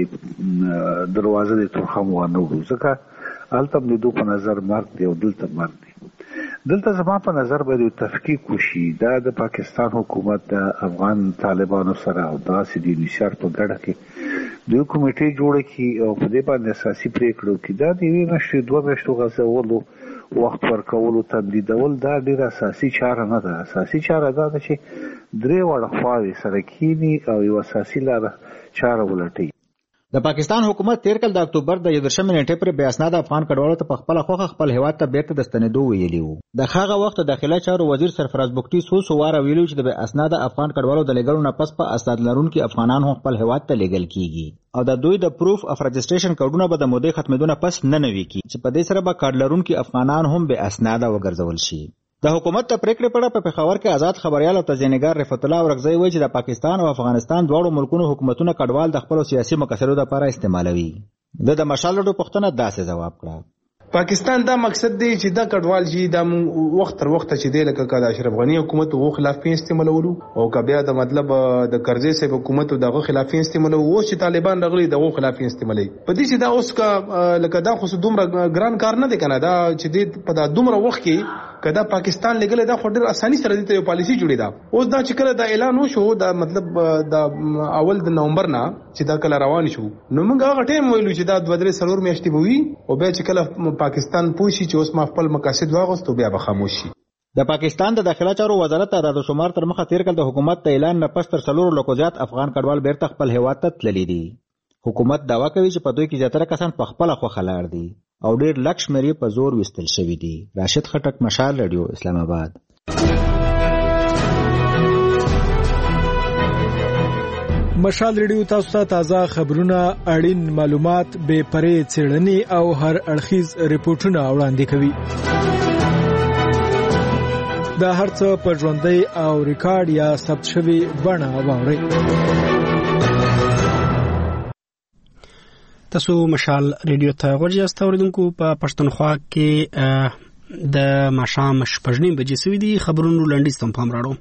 [SPEAKER 20] دې دروازه دې تورخم وانه وړو ځکه هلته هم د دوی په نظر مرګ دی او دلته مرګ دی. دلته زما په نظر باید یو تفکیک وشي. دا د پاکستان حکومت د افغان طالبانو سره او داسې د انحصار په ګډه کې دوی کمیټې جوړه کړي او په دې باندې اساسي پریکړه وکړي. دا د یوې میاشتې دوه میاشتو غځولو وخت ورکولو تمدیدول دا ډېره اساسي چاره نه ده. اساسي چاره دا ده چې درې واړه خواوې سره کینی او یو اساسي لاره چاره ولټوي.
[SPEAKER 19] د پاکستان حکومت تیر کال د اکتوبر د یوولسمې نیټې پورې بې اسناده افغان کډوالو ته په خپله خوښه خپل هېواد ته بیرته د ستنېدو ویلي وو. د هغه وخت د داخله چارو وزیر سرفراز بګټي څو څو واره ویلي چې د بې اسناده افغان کډوالو د لېږلو نه پس په اسناد لرونکي افغانان هم خپل هېواد ته لېږل کیږي او د دوی د پروف اف رجسټریشن کوډونه به د مودې ختمېدو نه پس نه نوي کړي چې په دې سره به کارډ لرونکي افغانان هم بې اسناده وګرځول شي. د حکومت د پریکړې په اړه په پېښور کې آزاد خبریال او تزیینګر رفعت الله اورکزی وایي چې د پاکستان او افغانستان دواړو ملکونو حکومتونه کډوال د خپلو سیاسي مقاصدو لپاره استعمالوي. د د مشال رادیو پوښتنه داسې ځواب کړه.
[SPEAKER 21] پاکستان دا مقصد دی چې دا کډوال جی دا وخت تر وخت چې دی لکه د اشرف غنی حکومت وو خلاف پی استعمالولو او کبیا د مطلب د کرزی صاحب حکومت دغه خلاف استعمالو او چې طالبان رغلي دغه خلاف استعمالي په دې چې دا اوس کا لکه دا خو دومره ګران کار نه دی کنه. دا چې دی په دا دومره وخت کې کدا پاکستان لګل دا خو ډېر اساني سره دي ته یو پالیسی جوړی دا اوس دا چې کله دا اعلان وشو دا مطلب دا اول د نومبر نه چې دا کله روان شو نو موږ هغه ټیم ویلو چې دا دوه درې سلور میاشتې به وي او بیا چې کله پاکستان پوښي چې اوس ما خپل مقاصد واغوستو بیا به خاموش شي.
[SPEAKER 19] د پاکستان د داخله چارو وزارت د شمار تر مخه تیر کال د حکومت د اعلان نه پس تر سلور لکو زیات افغان کډوال بیرته خپل هېواد ته تللي دي. حکومت دعوا کوي چې په دوی کې زیاتره کسان په خپله خوښه لاړ دي او ډېر لږ شمېر په زور ویستل شوي دي. راشد خټک، مشال رادیو، اسلام آباد.
[SPEAKER 2] مشال ریډیو تاسو ته تازه خبرونه، اړین معلومات، بې پرې څېړنې او هر اړخیز ریپورتونه وړاندې کوي. دا هر څه په ژوندۍ او ریکارډ یا ثبت شوي بڼه واورئ.
[SPEAKER 1] تاسو مشال ریډیو ته غوږ یاست. اوریدونکو په پښتونخوا کې د ماښام شپږ نیم بجې سوي دي. خبرونو لنډیز ته پام راوړو.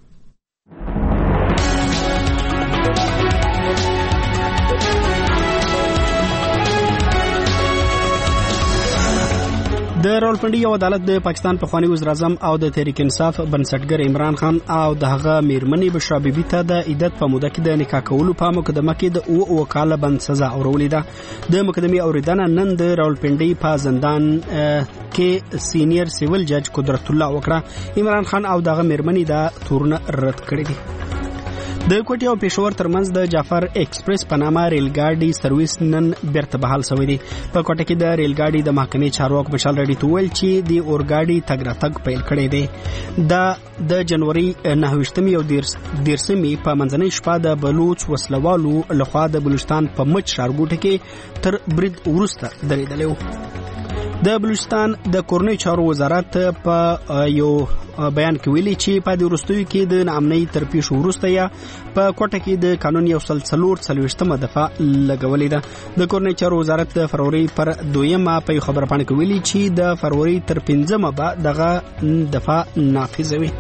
[SPEAKER 1] د راولپنډي یو عدالت د پاکستان پخوانی وزیر اعظم او د تحریک انصاف بنسټګر عمران خان او د هغه میرمنې بشرا بیبي ته د عدت په موده کې د نکاح کولو په مقدمه کې د او او کاله بند سزا اورولې ده. د مقدمې اوریدنه نن د راولپنډي په زندان کې سینیئر سیول جج قدرت الله وکړه. عمران خان او دغه میرمنې د تورونه رد کړې دي. د کوټي او پېښور ترمنځ د جعفر ایکسپریس په نامه ریل ګاډي سرویس نن بیرته بحال شوی دی. په کوټه کې د ریل ګاډي د محکمې چارواکو مشال رډي توول چې د اورګاډي تګ راتګ پیل کړی دی. دا د جنوري نهه ویشتمې او دیرشمې په منځنۍ شپه د بلوچ وسلوالو لخوا د بلوچستان په مچ ښارګوټه کې تر برید وروسته درېدلی و. د بلوچستان د کورنۍ چارو وزارت په یو بیان کې ویلي چې په دې وروستیو کې د ناامنۍ تر پیښو وروسته یا په کوټه کې د قانون یو سل څلور څلوېښتمه دفعه لګولې ده. د کورنۍ چارو وزارت د فروری پر دویمه په یو خبره پاڼه کې ویلي چې د فروری تر پنځمه به دغه دفعه نافذ وي.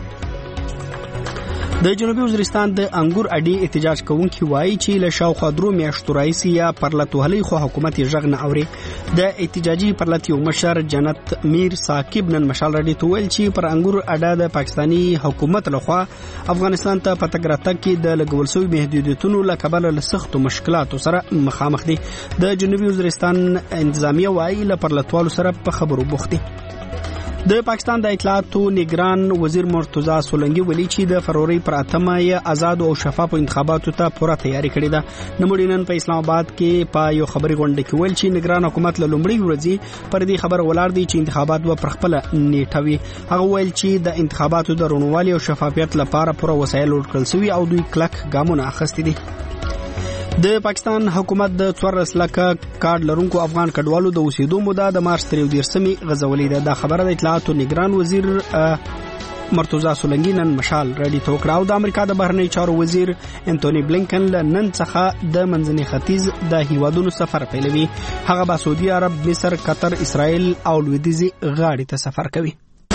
[SPEAKER 1] د جنوبي وزیرستان د انګور اډي احتجاج کوونکي وایي چې له شاوخوا درو میاشتو راهیسې یا پرلت وهلي خو حکومت یې غږ نه اوري. د احتجاجي پرلت یو مشر جنت میر ثاقب نن مشال رډي ته ویل چې پر انګور اډه د پاکستاني حکومت لخوا افغانستان ته په تګ راتګ کې د لګول شوي محدودیتونو له کبله له سختو مشکلاتو سره مخامخ دي. د جنوبي وزیرستان انتظامیه وایي له پرلتوالو سره په خبرو بوخت دي. د پاکستان د اطلاعاتو نگران وزیر مرتضی سولنګي ویلي چې د فروری پر اتمه یې آزاد او شفاف انتخاباتو ته پوره تیاری کړې ده. نوموړي نن په اسلام آباد کې په یو خبري غونډه کې ویل چې نگران حکومت له لومړۍ ورځې پر دې خبر ولاړ دی چې انتخابات به پر خپل نیټه وي. هغه ویل چې د انتخاباتو د رونوالي او شفافیت لپاره پوره وسایل ورکړل شوي او دوی کلک ګامونه اخیستي دي. د پاکستان حکومت د څوارلس لکه کارډ لرونکو افغان کډوالو د اوسېدو موده د مارچ تر یو دېرشمې غځولې ده. دا خبره د اطلاعاتو نگران وزیر مرتضی سولنګي نن مشال رډي ته وکړه او د امریکا د بهرنی چارو وزیر انټونی بلینکن له نن څخه د منځني ختیځ د هیوادونو سفر پیلوي. هغه به سعودي عرب، مصر، قطر، اسرائیل او لویدیځي غاړې ته سفر کوي.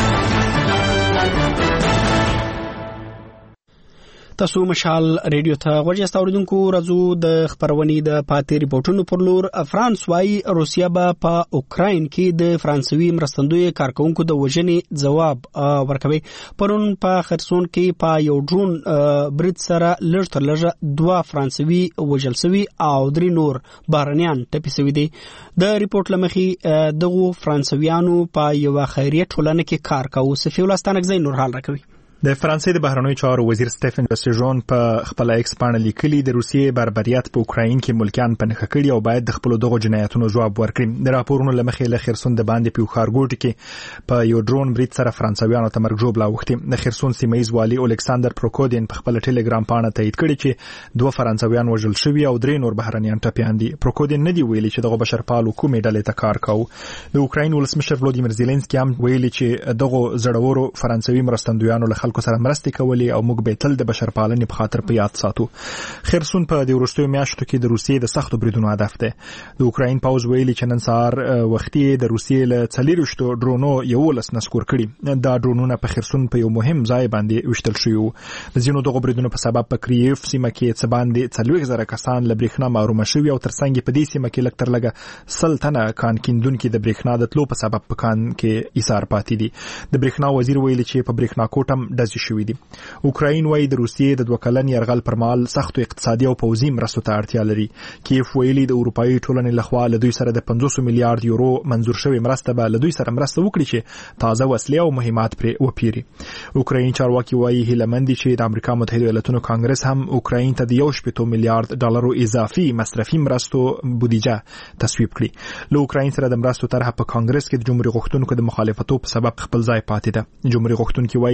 [SPEAKER 1] تاسو مشال ریډیو ته غوږ یاست. اوریدونکو راځو د خبرونې د پاتې ریپورتونو پر لور. فرانس وايي روسیا به په اوکراین کې د فرانسوي مرستندوی کارکونکو د وژنې ځواب ورکوي. پرون په خرسون کې په یو ډرون برید سره لږ تر لږه دوه فرانسوي وژل شوي او درې نور بهرنیان ټپي شوي دي. د ریپورت لمخې دغو فرانسویانو په یو خیریه ټولنه کې کار کاوه. صفی الله ستانکزی نور حال راکوي.
[SPEAKER 22] د فرانسې د بهرنیو چارو وزیر سټيفن بسيجون په خپل ایکس باندې لیکلي د روسیې بربریت په اوکراین کې ملکیان په نخښه کړي او باید د خپل دغه جنایتونو جواب ورکړي. د راپورونو لمخې له خرسون د باندې په خارګوټ کې په یو ډرون برید سره فرانسویانو ته مرګ جوړ لاوختي. د خرسون سیمایز والي الکساندر پروکودین په خپل ټلګرام باندې تایید کړي چې دوه فرانسویان وژل شوي او درې نور بهرنیان ټپيان دي. پروکودین نه دی ویلي چې دغه بشرپالو کومې ډلې ته کار کاوه. د اوکراین ولسمشر ولودیمیر زيلنسکي هم ویلي چې دغه زړورو فرانسوي مرستندویانو له خلکو سره مرسته کوي او موږ به تل د بشرپالنې په خاطر په یاد ساتو. خرسون په د وروستیو میاشتو کې د روسیې د سختو بریدونو هدف دی. د اوکراین پاوز ویلي چې نن سهار وختي د روسیې له څلېرویشتو ډرونو یولس نسکور کړي. دا ډرونونه په خرسون په یو مهم ځای باندې وشتل شوي وو. د ځینو دغو بریدونو په سبب په کریف سیمه کې څه باندې څلوېښت زره کسان له برېښنا محروم شوي او ترڅنګ په دې سیمه کې لږ تر لږه سل تنه کان کیندونکي د برېښنا د تلو په سبب په کان کې ایثار پاتې دي. د برېښنا وزیر ویلي چې په برېښنا کوټم ډزې شوي دي. اوکراین وايي د روسیې د دوه کلن یرغل پر مهال سختو اقتصادي او پوځي مرستو ته اړتیا لري. کیف ویلي د اروپאי ټولنې لخوا له دوی سره د پنځوس میلیارډ یورو منزور شوی مرسته به له دوی سره مرسته وکړي چې تازه وسلې او مهمات پرې وپیري. اوکراین چارواکي وايي هیلمند دي چې د امریکا متحده ایالاتونو کانګرس هم اوکراین ته د یو شپږ میلیارډ ډالرو اضافي مصرفي مرستو بودیجه تصویب کړي. له اوکراین سره د مرستو طرحه په کانګرس کې د جمهوریت غوښتونکو د مخالفتو په سبب خپل ځای پاتې ده. جمهوریت غوښتونکي وايي چې د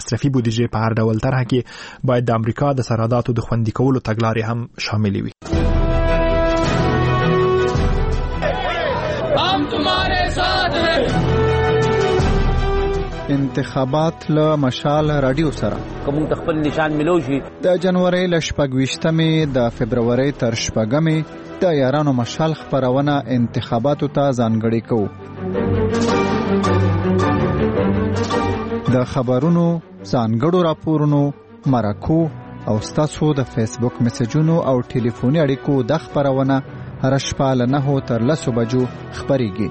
[SPEAKER 22] مصرفي بودیجه په هر ډول طرح کې باید د امریکا د سرحداتو د خوندي کولو تګلارې هم شامل وي.
[SPEAKER 6] हम तुम्हारे साथ हैं.
[SPEAKER 17] انتخابات له مشال رادیو سره
[SPEAKER 7] کوم خپل نشان ملو شي
[SPEAKER 17] د جنوري ل شپږویشتمې د فبرवरी تر شپږمې د یارانو مشال خبرونه انتخاباتو ته ځانګړي کوو. د خبرونو ځانګړو راپورونو مرکو او ستاسو د فیسبوک میسجونو او ټلیفوني اړیکو د خبرونه هر شپه له نهو تر لسو بجو خبريږي.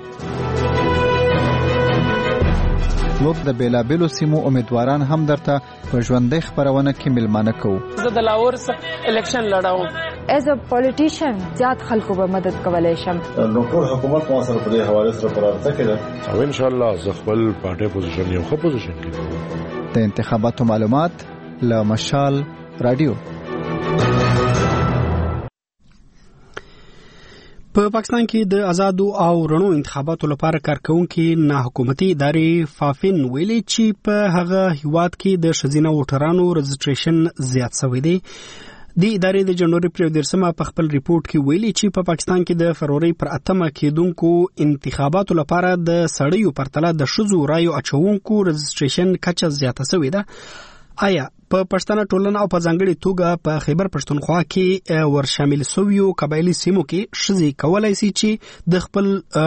[SPEAKER 17] موږ د بیلابیلو سیمو امیدواران هم درته په ژوندۍ خبرونه کې ملمانه کوو.
[SPEAKER 6] زه د لاهور الیکشن لړاوم.
[SPEAKER 23] as a politician زیات خلکو به مدد کولای شم.
[SPEAKER 12] نو ټول حکومت مو سره په دې حواله سره قرارته کړه
[SPEAKER 24] او ان شاء الله زه خپل پارټي پوزیشن یو ښه پوزیشن کې.
[SPEAKER 17] د انتخاباتو معلومات له مشال رادیو.
[SPEAKER 1] په پاکستان کې د آزادو او رڼو انتخاباتو لپاره کارکونکي ناحکومتي ادارې فافین ویلي چې په هغه هیواد کې د ښځینه ووټرانو رجسټریشن زیات شوی دی. د ادارې د جنوري پر دیرشمه په خپل ریپورت کې ویلي چې په پاکستان کې د فروری پر اتمه کېدونکو انتخاباتو لپاره د سړیو پرتله د ښځو رایو اچونکو رجسټریشن کچه زیاته شوې ده. آیا په پښتنه ټولنه او په ځانګړي توګه په خیبر پښتونخوا کې ور شامل سویو قبایلی سیمو کې ښځې کولای شي چې د خپل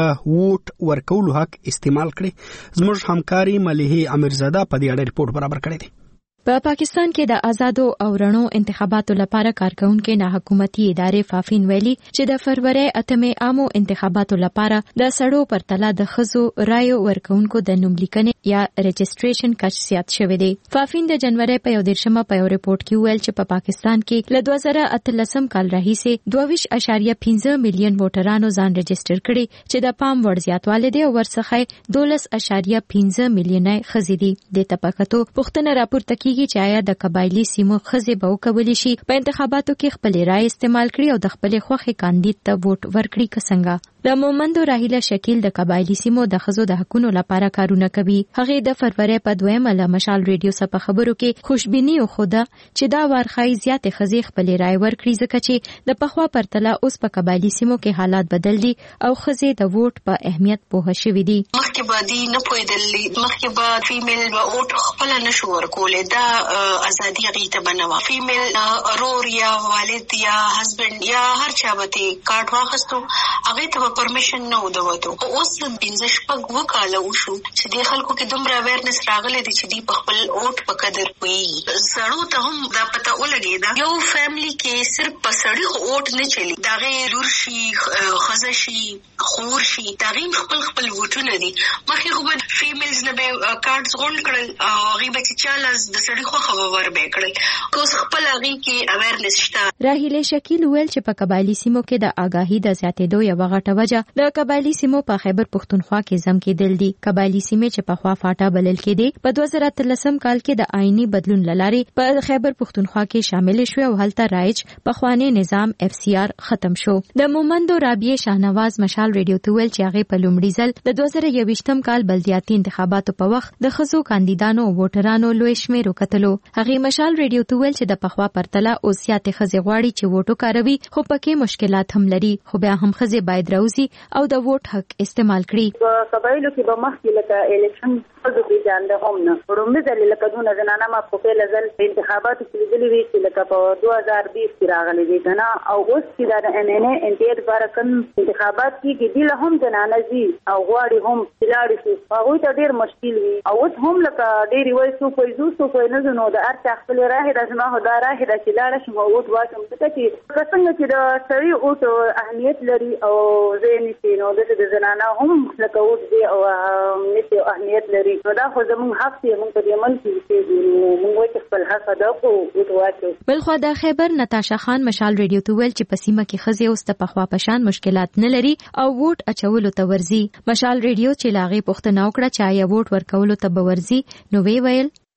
[SPEAKER 1] ووټ ورکولو حق استعمال کړي؟ زموږ همکاري مليحه امیرزاده په دې اړه ریپورت برابر کړی دی.
[SPEAKER 18] په پاکستان کې د آزادو او رڼو انتخاباتو لپاره کارکونکي ناحکومتي ادارې فافین ویلي چې د فروری اتمې عامو انتخاباتو لپاره د سړو پرتله د ښځو رایو ورکونکو د نوملیکنې یا رجسټریشن کچ زیات شوی دی. فافین د جنوري په یو دیرشمه په یو ریپورت کې ویل چې په پاکستان کې له دوه زره اتلسم کال راهیسې دوه ویشت اعشاریه پنځه میلیون ووټرانو ځان رجسټر کړي چې د پام وړ زیاتوالی دی او ورڅخه دولس اعشاریه پنځه میلیونه ښځې دي. د تپکتو پښتنه راپورته کې چې آیا د قبایلی سیمو ښځې به وکولی شي په انتخاباتو کې خپل رای استعمال کړي او د خپل خوښې کاندید ته ووټ ورکړي که څنګه؟ د مومندو راهیله شکیل د قبایلی سیمو د ښځو د حقونو لپاره کارونه کوي. هغې د فروری په دویمه له مشال ریډیو سره په خبرو کې خوشبیني وښوده چې دا وارخای زیاتې ښځې خپل رای ورکړي ځکه چې د پخوا پرتله اوس په قبایلی سیمو کې حالات بدل دي او ښځې د ووټ په اهمیت پوه شوي دي.
[SPEAKER 25] مخکې به دي نه پوهېدل، مخکې به فیمیل به ووټ خپله نشو ورکولی، دا ازادي هغې ته به نه وه. فیمیل رور یا والد یا هسبنډ یا هر چا به ترې کارډ واخیستو، هغې ته به پرمیشن نه و د وتو. اوس پنځه شپږ اووه کاله وشو چې دې خلکو کې دومره اویرنس راغلی دی چې دوی په خپل ووټ په قدر پوهېږي. سړو ته هم دا پته ولګېده یو فیملي کې صرف په سړي خو ووټ نه چلي، د هغې لور شي، ښځه شي، خور شي، د هغې خپل خپل ووټونه دي. مخکې خو به فیمیلز نه به کارډز غونډ کړل او هغې به چې چا لاس د سړي خوښه به ور به کړل. اوس خپل هغې کې اویرنس شته.
[SPEAKER 18] راهیلې شکیل ویل چې په قبایلي سیمو کې د آګاهي د زیاتېدو یوه غټه وجه د قبایلي سیمو په خیبر پښتونخوا کې زم کېدل دي. قبایلي سیمې چې پخوا فاټا بلل کېدې په دوه زره اتلسم کال کې د آئینی بدلون له لارې په خیبر پښتونخوا کې شامل شوې او هلته رایج پخوانی نظام اف سی آر ختم شو. د مومندو رابعه شاهنواز مشال ریډیو ته ویل چې هغې په لومړي ځل د دوه زره یوویشتم کال بلدیاتي انتخاباتو په وخت د ښځو کاندیدانو او ووټرانو لوی شمېر وکتلو. هغې مشال ریډیو ته ویل چې د پخوا پرتله اوس زیاتې ښځې غواړي چې ووټ وکاروي، خو پکې مشکلات هم لري، خو بیا هم ښځې باید راوځي او د ووټ حق استعمال کړي.
[SPEAKER 26] په قبایلو کې به مخکې لکه الیکشن ښځو پېژانده هم نه، لومړي ځل لکه دونه زنانه ما په پیله ځل په انتخاباتو کې لیدلي وي چې لکه په دوه هزار بیس کې راغلي دي که نه، او اوس چې دا د ان ان اے ان ټي اے دپاره کوم انتخابات کېږي دې له هم زنانه ځي او غواړي هم چې لاړې شي، هغوی ته ډېر مشکل وي. او اوس هم لکه ډېرې وایي څوک وایي ځو څوک وایي نه ځو، نو د هر چا خپلې راهې ده. زما خو دا راهې ده چې لاړه شم او ووټ واچوم، ځکه چې لکه څنګه چې د سړي ووټ اهمیت لري او ځای نیسي، نو داسې د زنانه هم لکه ووټ دی او نیسي او اهمیت لري. نو دا خو زموږ حق دی، موږ په دې ملک کې اوسېږو، نو موږ وایو چې خپل حق ادا کړو، ووټ واچوو.
[SPEAKER 18] بلخوا د خیبر نتاشا خان مشال ریډیو ته ویل چې په سیمه کې ښځې اوس د پخوا په شان مشکلات نه لري او ووټ اچولو ته ورځي. مشال ریډیو چې له هغې پوښتنه وکړه چې آیا ووټ ورکولو ته به ورځي، نو ویې ویل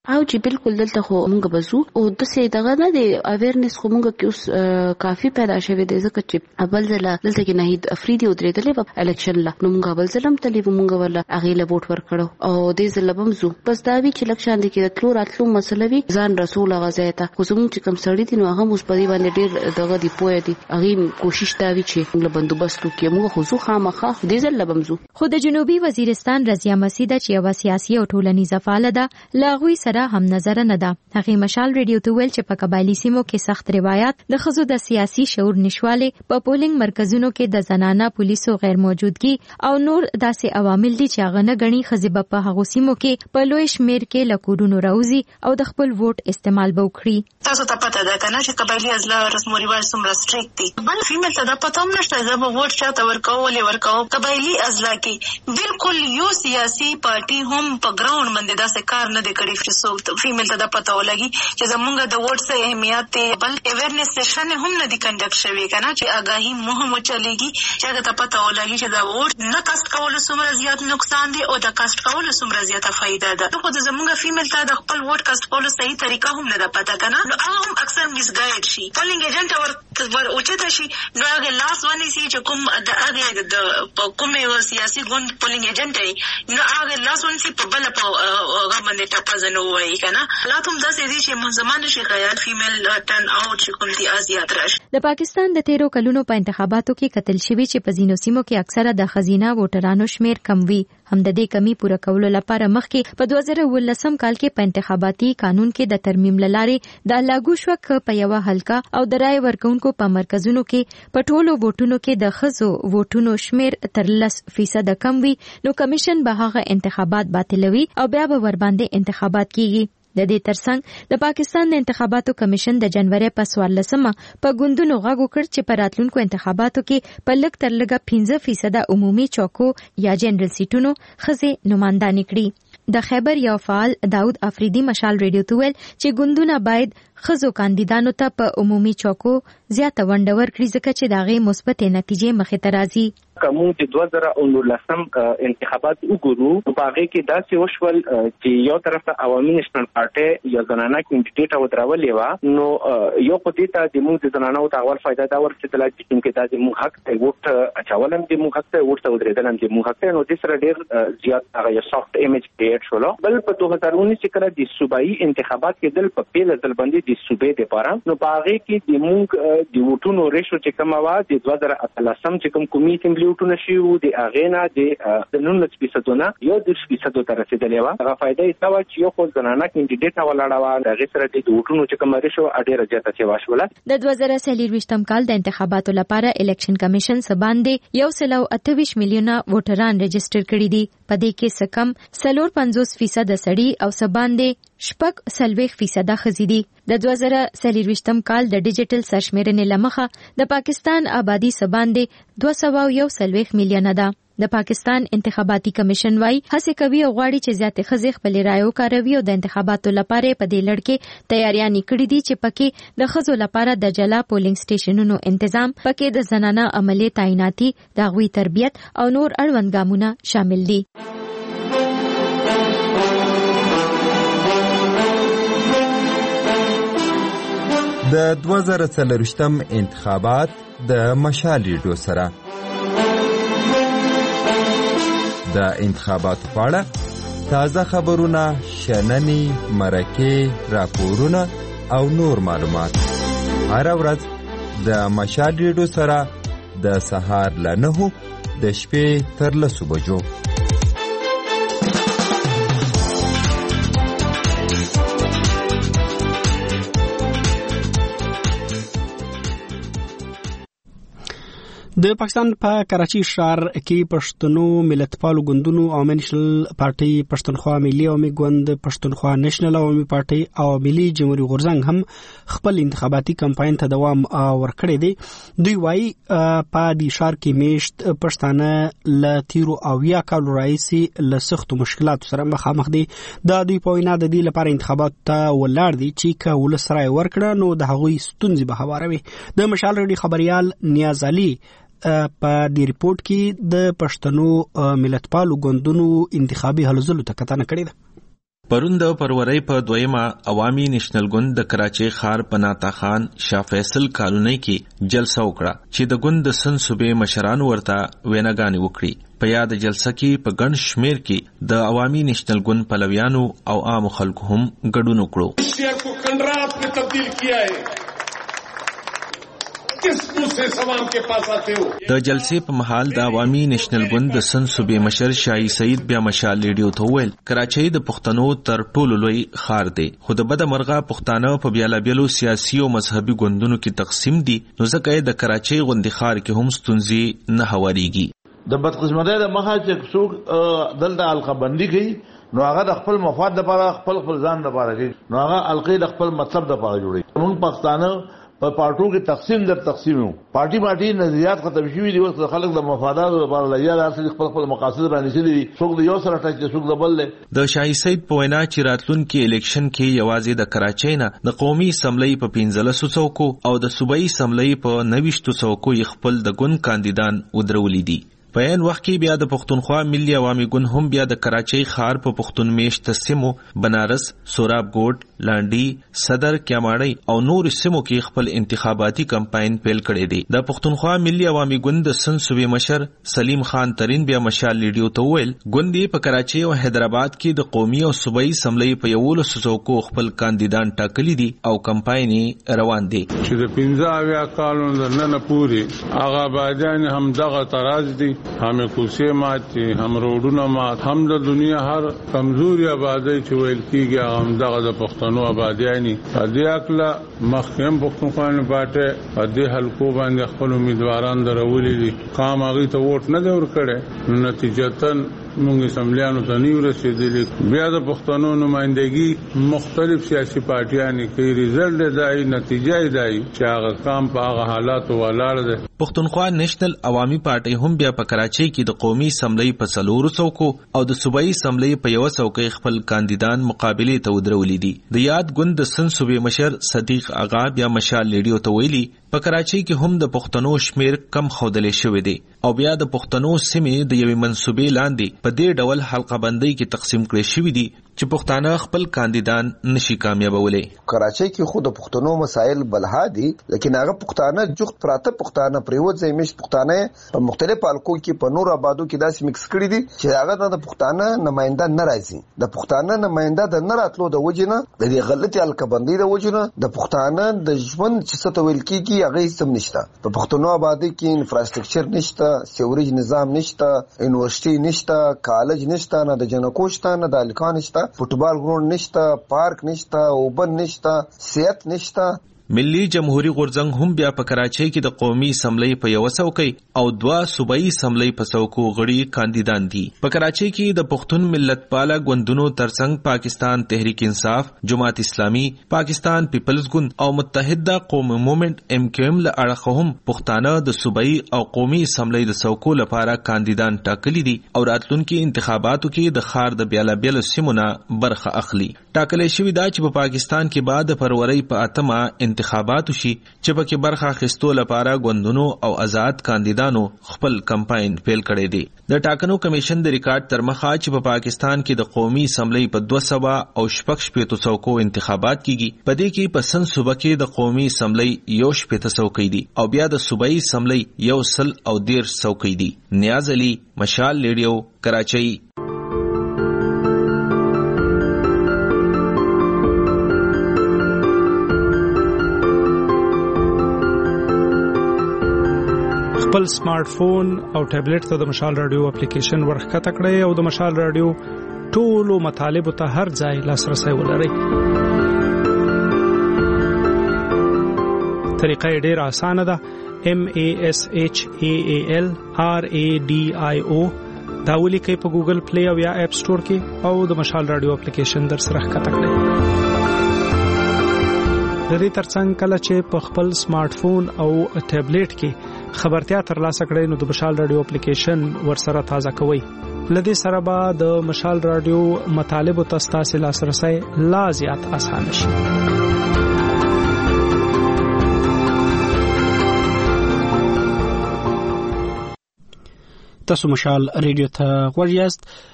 [SPEAKER 3] او چې بالکل دلته خو موږ بزو او د سې دغه نه دی اویرنس خو موږ کې اوس کافي پیدا شوی دی ځکه چې اول ځل دلته کې نهید افریدي ودرېدلې په الیکشن لا نو موږ اول ځل هم تلې موږ ولا اغه له ووټ ورکړو او دې ځل به مزو بس دا وی چې لکشان دي کې تلو راتلو مسله وی ځان رسول غزایته خو زموږ چې کوم سړی دي نو هغه اوس په دې باندې ډېر دغه دی پوهه دي هغه کوشش دا وی چې موږ بندوبست وکړو موږ خو زو خامخا دې ځل لبمزو
[SPEAKER 18] خو د جنوبي وزیرستان رضیا مسیده چې یو سیاسي او ټولنیزه فعال ده لاغوي سره هم نظر نه ده هغه مشال ریډیو ته ویل چې په قبایلی سیمو کې سخت روایت د خزو د سیاسي شعور نشواله په پولینګ مرکزونو کې د زنانه پولیسو غیر موجودګي او نور داسې عوامل دي چې هغه نه غني خزبه په هغه سیمو کې په لوی شمیر کې لکورونو راوځي او د خپل ووټ استعمال به وکړي.
[SPEAKER 25] تاسو ته پته ده کنه چې قبایلی ازلا رسم او رواج څومره سټریکټ دي بل فیمیل ته دا پته هم نشته چې به ووټ چاته ورکول ورکاو قبایلی ازلا کې بالکل یو سیاسي پارټي هم په ګراوند باندې داسې کار نه دی کړی چې څو فیمیل ته دا پته ولګي چې زمونږ د ووټ څه اهمیت دی بل اویرنس سیشن هم نه دی کنډکټ شوی کنه چې آگاهی مهم چلےږي چې هغه ته پته ولګي چې دا ووټ نه کاست کول څومره زیات نقصان دی او دا کاست کول څومره زیاته فائدہ ده خو د زمونږ فیمیل ته د خپل ووټ کاست کول صحیح طریقه هم نه ده پته کنه نو هغه هم اکثر میس ګایډ شي پولینګ ایجنټ ور ور اوچته شي نو هغه لاس ونی سي چې کوم د هغه د کومه سیاسي ګوند پولینګ ایجنټ دی نو هغه لاس ونی سي په بل په هغه باندې ټاپزنه وایي کنه لا ته هم داسې دي چې زمانه شي خیال فیمیل ټرن اوټ چې کوم دي ازیات راشي.
[SPEAKER 18] د پاکستان د تیرو کلونو په انتخاباتو کې قتل شوی چې په ځینو سیمو کې اکثره د خزینه ووټرانو شمیر کم وي هم د دې کمی پوره کولو لپاره مخکې په دوه زره ولسم کال کې په انتخاباتي قانون کې د ترمیم لارې د لاګو شو ک په یو حلقه او د رای ورکونکو په مرکزونو کې په ټولو ووټونو کې د خزو ووټونو شمیر تر لس فیصد کم وي نو کمیشن به هغه انتخابات باطلوي او بیا به ور باندې انتخابات کیږي. د دې ترڅنګ د پاکستان د انتخاباتو کمیشن د جنوري په څوارلسمه په ګوندونو غږ وکړ چې په راتلونکو انتخاباتو کې په لږ تر لږه پنځه فیصد عمومي چوکو یا جنرال سیټونو خزې نمائنداني کړي. د خیبر یو فعال داود افریدي مشال ریډیو ته ویل چې ګوندونه باید خزو کاندیدانو ته په عمومي چوکو زیاته ونډه ورکړي ځکه چې داغه مثبت نتیجې مخې ته راځي.
[SPEAKER 5] کوم چې دوه زره نولسم انتخابات وګورو په هغه کې داسې وشول چې یو طرف ته عوامي نېشنل پارټي یو زنانه کینډیډیټ او درولې و نو یو په دې ته د موږ د زنانو ته اول فائدہ دا ورته تل چې کوم کې د موږ حق ته ووټ اچولم د موږ حق ته ووټ ته ودرېدل د موږ حق ته نو د سره ډېر زیات هغه یو سافت ایمیج کریټ شول بل په دوه هزار اونیس کې کله د صوبایي انتخابات کې دل په پیل ځل باندې د صوبې لپاره نو په هغه کې د موږ د ووټونو ریشو چې کوم و د دوه زره اتلسم چې کوم کمیټې ووټونه شیو د اغینا د نولس فیصد نه یو د فیصد ته رسیدلې و هغه فائدہ یې دا چې یو خو زنانه کینډیډیټ ولاړه و د هغه سره د ووټونو چې کوم ریشو اډیره زیاته شي واشوله.
[SPEAKER 18] د دوه زره څلورویشتم کال د انتخاباتو لپاره الیکشن کمیشن سباندې یو سل او اته ویشت میلیونه ووټران رجسټر کړي دي په دې کې سکم څلور پنځوس فیصد سړي او سباندې شپږ څلوېښت فیصد ښځې دي. د دوه زره څلورویشتم کال د ډیجیټل سرشمیرنې لمخه د پاکستان آبادی سباندې دوه سوه او یو څلوېښت میلیونه ده. د پاکستان انتخاباتي کمیشن وايي هڅه کوي او غواړي چې زیاتې ښځې خپل رایو کاروي او د انتخاباتو لپاره په دې لړ کې تیاریاں کړې دي چې پکې د ښځو لپاره د جلا پولینګ سټیشنونو تنظیم پکې د زنانه عملي تعیناتي د غوي تربیت او نور اړوند ګامونه شامل دي.
[SPEAKER 9] د دوه زره څلورویشتم انتخابات د مشال ریډیو سره د انتخاباتو په اړه تازه خبرونه، شننې، مرکې، راپورونه او نور معلومات هر ورځ د مشال ریډیو سره د سهار له نهو د شپې تر لسو بجو.
[SPEAKER 1] د پاکستان په کراچي ښار کې پښتنو ملتپالو ګوندونو عوامي نېشنل پارټي، پښتونخوا ملي عوامي ګوند، پښتونخوا نېشنل عوامي پارټي او ملي جمهوریت غورځنګ هم خپل انتخاباتي کمپاین ته دوام ورکړی دی. دوی وايي په دې ښار کې میشت پښتانه له تیرو اویا کالو راهیسې له سختو مشکلاتو سره مخامخ دي. دا دوی په وینا د دې لپاره انتخابات ته ولاړ دي چې که ولس رایه ورکړه نو د هغوی ستونزې به هواروي. د مشال ریډیو خبریال نیاز علي په دې ریپورت کې د پښتنو ملتپالو ګوندونو انتخابي هلو ځلو ته کتنه کړې ده.
[SPEAKER 4] پرون د پرورۍ په دویمه عوامي نېشنل ګوند د کراچۍ ښار په ناتا خان شاه فیصل کالونۍ کې جلسه وکړه چې د ګوند د سن صوبې مشرانو ورته ویناګانې وکړي. په یاد جلسه کې په ګڼ شمېر کې د عوامي نېشنل ګوند پلویانو او عامو خلکو هم ګډون وکړو. د جلسې په مهال د عوامي نېشنل ګوند د سن صوبې مشر شاهي سعید بیا مشال ریډیو ته وویل کراچۍ د پښتنو تر ټولو لوی ښار دی، خو د بده مرغه پښتانه په بیلابیلو سیاسي او مذهبي ګوندونو کې تقسیم دي، نو ځکه یې د کراچۍ غوندې ښار کې هم ستونزې نه هوارېږي.
[SPEAKER 10] د بدقسمتۍ د مخه چې څوک دلته حلقه کوي نو هغه د خپل مفاد لپاره خپل خپل ځان لپاره کوي، نو هغه حلقې د خپل مطلب لپاره جوړوي. موږ پښتانه په پارټو کې تقسیم در تقسیم یو پارټي پارټي نظریات ختم شوي دي، اوس خلک د مفاداتو لپاره لګیا دي، خپل خپل مقاصد باندې سړي دي، څوک د یو سره ټاکي څوک د بل له.
[SPEAKER 4] د شاهي سعید په وینا چې راتلونکي الیکشن کې یوازې د کراچۍ نه د قومي اسمبلی په پنځلسو څوکو او د صوبایي اسمبلی په نويشتو څوکو خپل د ګوند کاندیدان ودرولي دي. په یان وخت کې بیا د پښتونخوا ملي عوامي ګوند هم بیا د کراچۍ ښار په پښتون میشت سیمو بنارس، سوراب ګوټ، لانډي، صدر، کیاماړی او نور سیمو کې خپل انتخاباتي کمپاین پیل کړی دی. د پښتونخوا ملي عوامي ګوند د سن صوبې مشر سلیم خان ترین بیا مشال ریډیو ته وویل ګوند په کراچۍ او حیدرآباد کې د قومي او صوبایي اسمبلی په یولسو څوکو خپل کاندیدان ټاکلي دي او کمپاین روان دی.
[SPEAKER 11] چې د پنځه اویا کالونو د نن پورې هغه آبادیان هم دغه تراز دي، هم کوڅې ماتي، هم روډونه مات، هم د دنیا هر کمزوري آبادی چې ویل کېږي هغه هم دغه د پښتنو آبادیاني. په دې اکله مخکې پښتونخوا پارټۍ په دې حلقو باندې خپل امیدواران درولي دي، قام هغې ته ووټ نه دی ورکړی، نو نتیجتاً موږ اسمبلیانو ته نه یو رسېدلي. بیا د پښتنو نمایندګي مختلف سیاسي پارټیانې کوي، ریزلټ یې دا وي، نتیجه یې دا وي چې هغه کام په هغه حالاتو ولاړ دی.
[SPEAKER 4] پښتونخوا نېشنل عوامي پارټۍ هم بیا په کراچۍ کې د قومي اسمبلی په څلورو څوکو او د صوبایي اسمبلی په یوه څوکۍ خپل کاندیدان مقابلې ته ودرولي دي. د یاد ګوند د سن صوبې مشر صدیق اغا بیا مشال ریډیو ته ویلي په کراچۍ کې هم د پښتنو شمیر کم ښودلی شوی دی او بیا د پښتنو سیمې د یوې منصوبې لاندې په دې ډول حلقه بندۍ کې تقسیم کړي شوي دي چې پښتانه خپل کاندیدان نشي کامیابولی.
[SPEAKER 13] کراچۍ کې خو د پښتنو مسایل بلها دي، لیکن هغه پښتانه جوخت پراته پښتانه پریوت ځای مش پښتانه په مختلف حلقو کې په نور آبادو کې داسې مکس کړي دي چې هغه د پښتانه نماینده نه راځي. د پښتانه نماینده د نه راتلو د وجنه د دې غلطي حلقه بندۍ د وجنه د پښتانه د ژوند چې څه ته ویل کېږي هغه سم نشته. په پښتنو آبادی کې انفراستراکچر نشته، سیوریج نظام نشته، یونیورسيټي نشته، کالج نشته، نه د جنکو شته، نه د الکان شته، فوټبال ګراوند نشته، پارک نشته، اوبن نشته، صحت نشته.
[SPEAKER 4] ملي جمهوریت غورځنګ هم بیا په کراچۍ کې د قومي اسمبلی په یوه څوکۍ او دوه صوبایي اسمبلی په څوکو غړي کاندیدان دي. په کراچۍ کې د پښتون ملت پاله ګوندونو ترڅنګ پاکستان تحریک انصاف، جماعت اسلامي، پاکستان پیپلز ګوند او متحده قوم موومېنټ ایم کیو ایم له اړخه هم پښتانه د صوبایي او قومي اسمبلی د څوکو لپاره کاندیدان ټاکلي دي او راتلونکي انتخاباتو کې د ښار د بیلابیلو سیمو نه برخه اخلي. ټاکلی شوي دا چې په پاکستان کې بعد د فروری په اتمه انتخابات شي چې پکې برخه اخیستو لپاره ګوندونو او آزاد کاندیدانو خپل کمپاین پیل کړی دی. د ټاکنو کمیشن د ریکارډ تر مخه چې په پاکستان کې د قومي اسمبلی په دوه سوه او شپږ شپېتو څوکو انتخابات کیږي. په دې کې په سن صوبه کې د قومي اسمبلی یو شپېته څوکۍ دي او بیا د صوبایي اسمبلی یو سل او دېرش څوکۍ دي. نیاز علي، مشال ریډیو، کراچۍ.
[SPEAKER 14] خپل سمارټ فون او ټابلیټ ته د مشال رادیو اپلیکیشن ورخکته کړئ او د مشال رادیو ټولو مطالبو ته هر ځای لاسرسی ولرئ. طریقه یې ډېره اسانه ده. M A S H A A L R A D I O دا ولیکئ په ګوګل پلی او یا اپ سٹور کې او د مشال رادیو اپلیکیشن در سره ښکته کړئ. د دې ترڅنګ کله چې په خپل سمارټ فون او ټابلیټ کې خبرتیا ترلاسه کړئ نو د مشال رادیو اپلیکیشن ورسره تازه کوئ. لدې سره به د مشال رادیو مطالبو ته ستاسو لاسرسی لا زیات اسانه شي.
[SPEAKER 1] تاسو مشال ریډیو ته غوږ یاست.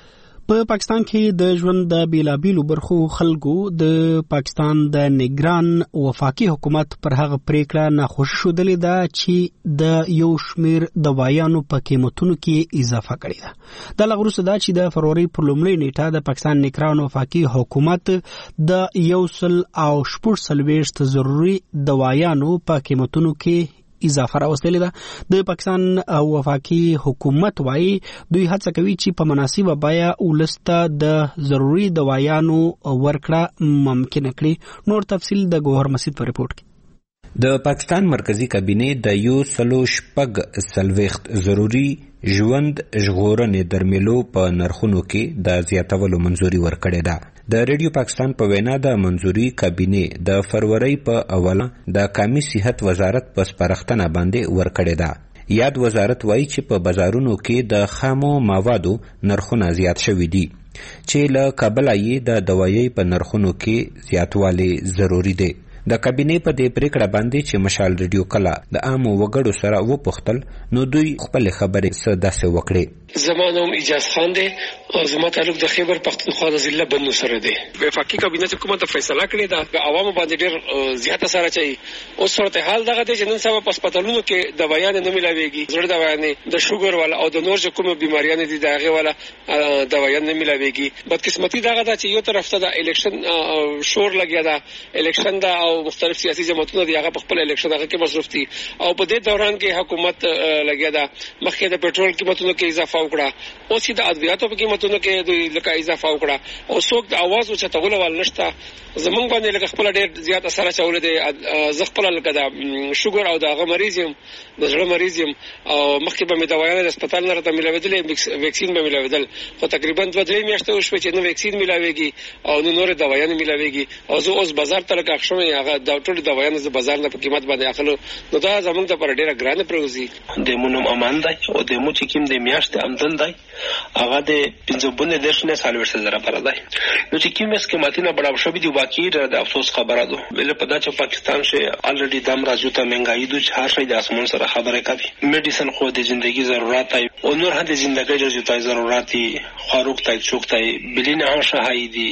[SPEAKER 1] په پاکستان کې د ژوند د بیلابیلو برخو خلکو د پاکستان د نگران وفاقي حکومت پر هغه پریکړه ناخوښ شودلې ده چې د یو شمیر دوايانو په قیمتونو کې اضافه کړې ده. د لغروسه ده چې د فروری پر لومړۍ نیټه د پاکستان نگران وفاقي حکومت د یو سل او شپږ څلوېښت ضروري دوايانو په قیمتونو کې اضافه راوستلې ده. د پاکستان وفاقي حکومت وايي دوی هڅه کوي چې په مناسبه بیه ولسته د ضروري دوايانو ورکړه ممکن کړي. نور تفصیل د ګوهر مسجد په ریپورت کې.
[SPEAKER 8] د پاکستان مرکزی کابینې د یو سلو شپږ څلوېښت ضروري ژوند ژغورنې درملو په نرخونو کې د زیاتولو منظوري ورکړې ده. د ریډیو پاکستان په وینا د منظوري کابینې د فروری په اوله د قومي صحت وزارت په سپارښتنه باندې ورکړې ده. یاد وزارت وایي چې په بازارونو کې د خامو موادو نرخونه زیات شوي دي چې له کبله یې د دوایي په نرخونو کې زیاتوالی ضروری دی. د کابینې په دې پریکړه باندې چې مشال ریډیو کله د عامو وګړو سره وپوښتل نو دوی خپل خبرې څه داسې وکړې.
[SPEAKER 6] زما نوم اجاز خان دی او زما تعلق د خیبر پختونخوا د ضلع بنو سره دی. وفاقي کابینه حکومت فیصله کړې ده د عوامو باندې ډېر زیاته سره چي او صورتحال دغه دی چې نن سبا په هسپتالونو کې دوايان نه ملاويږي. زړه دوايان د شوګر والا او د نور چې کومه بيماریاں دي دغه والا دوايان نه ملاويږي. بدقسمتي دغه ده چې یو طرف ته د الیکشن شور لګیا ده، الیکشن دا او مختلف سیاسي جماعتونه دی هغه په خپل الیکشن هغه کې مصروف دي او په دې دوران کې حکومت لګیا ده مخکې د پېټرول قیمتونو کې اضافه وکړه او چې د ادویاتو په قیمتونو کې دوی لکه اضافه وکړه او څوک د आवाज او چتغول ول نشته. زمونږ باندې لکه خپل ډېر زیات اثر چول دي. زه خپل لکه د شوګر او د هغه مریض یم، د زړه مریض یم او مخکې به مې دوايان د هسپتال نه راته ملاوېدلې، ویکسین به ملاوېدل خو تقریبا دوه درې میاشتې وشوه چې نو ویکسین ملاوېږي او نو نور دوايان ملاوېږي او زه اوس بازار ته لکه شوم هغه د ټول دوايان د بازار نه په قیمت باندې اخلو نو دا زمونږ ته پر ډېر ګران پروزي.
[SPEAKER 15] د مونږ امان دی او د مو چې کوم د میاشتې آمدن دی هغه د پنځه بونه درشنه سالوي سره پر دی نو چې کوم اس کې ماتینه بڑا شوبې دی باقی د افسوس خبره ده. ول په دا چې پاکستان شه الریډي دم راځو ته مهنګای دوی هر شي د اسمن سره خبره کوي. میډیسن خو د ژوندۍ ضرورت دی او نور هم د ژوندۍ د ضرورت دی خاروق ته چوکتای بلین هم شهیدی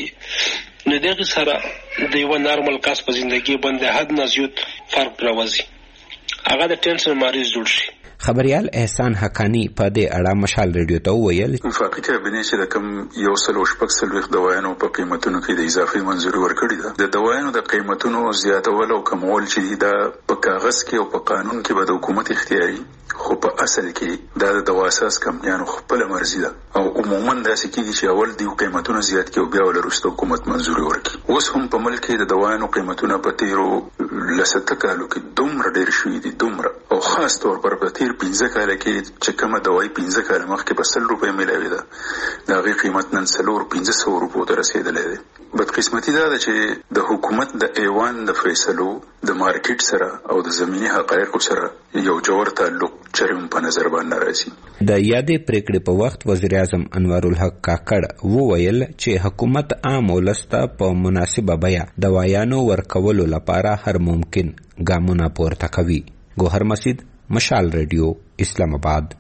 [SPEAKER 15] نو دغه سره د یو نارمل کس په ژوندۍ باندې حد نه زیات فرق راوځي. هغه د ټینشن مریض جوړ شي.
[SPEAKER 8] خبريال احسان حقانی په دې اړه مشال ریډیو ته ویل
[SPEAKER 16] وفاقي کابینې چې د کم یو سل او شپږ څلوېښت دوايانو په قیمتونو کې د اضافي منظوري ورکړې ده. د دوايانو د قیمتونو زیاتول او کمول چې د په کاغذ کې او په قانون کې به د حکومت اختیاري خو په اصل کې دا د دوا اساس کمپنیانو خپل مرزي ده او عموما داسې کېږي چې اول دی قیمتونه زیات کې او بیا ولرسته حکومت منظوري ورکړي. اوس هم په ملک کې د دوايانو قیمتونه په تیرو لسته کالو کې دومره ډېر شوي دي دومره او خاص طور پر په تیر پنځه کال کې چې کومه دوايي پنځه کال مخکې په سل روپۍ ملاوي ده د هغې قیمت نن څلور پنځه سوه روپو ته رسېدلی دی. بدقسمتي دا ده چې د حکومت د ایوان د فیصلو د مارکیټ سره او د زمینی حقایقو سره یو جوړ تعلق چرم په نظر باندې راځي.
[SPEAKER 8] د یادې پریکړې په وخت وزیر اعظم انوار الحق کاکړ وویل چې حکومت عام ولسته په مناسبه بیه دوايانو ورکولو لپاره هر ممکن ګامونه پورته کوي. ګوهر مسجد، مشال ریډیو، اسلام آباد.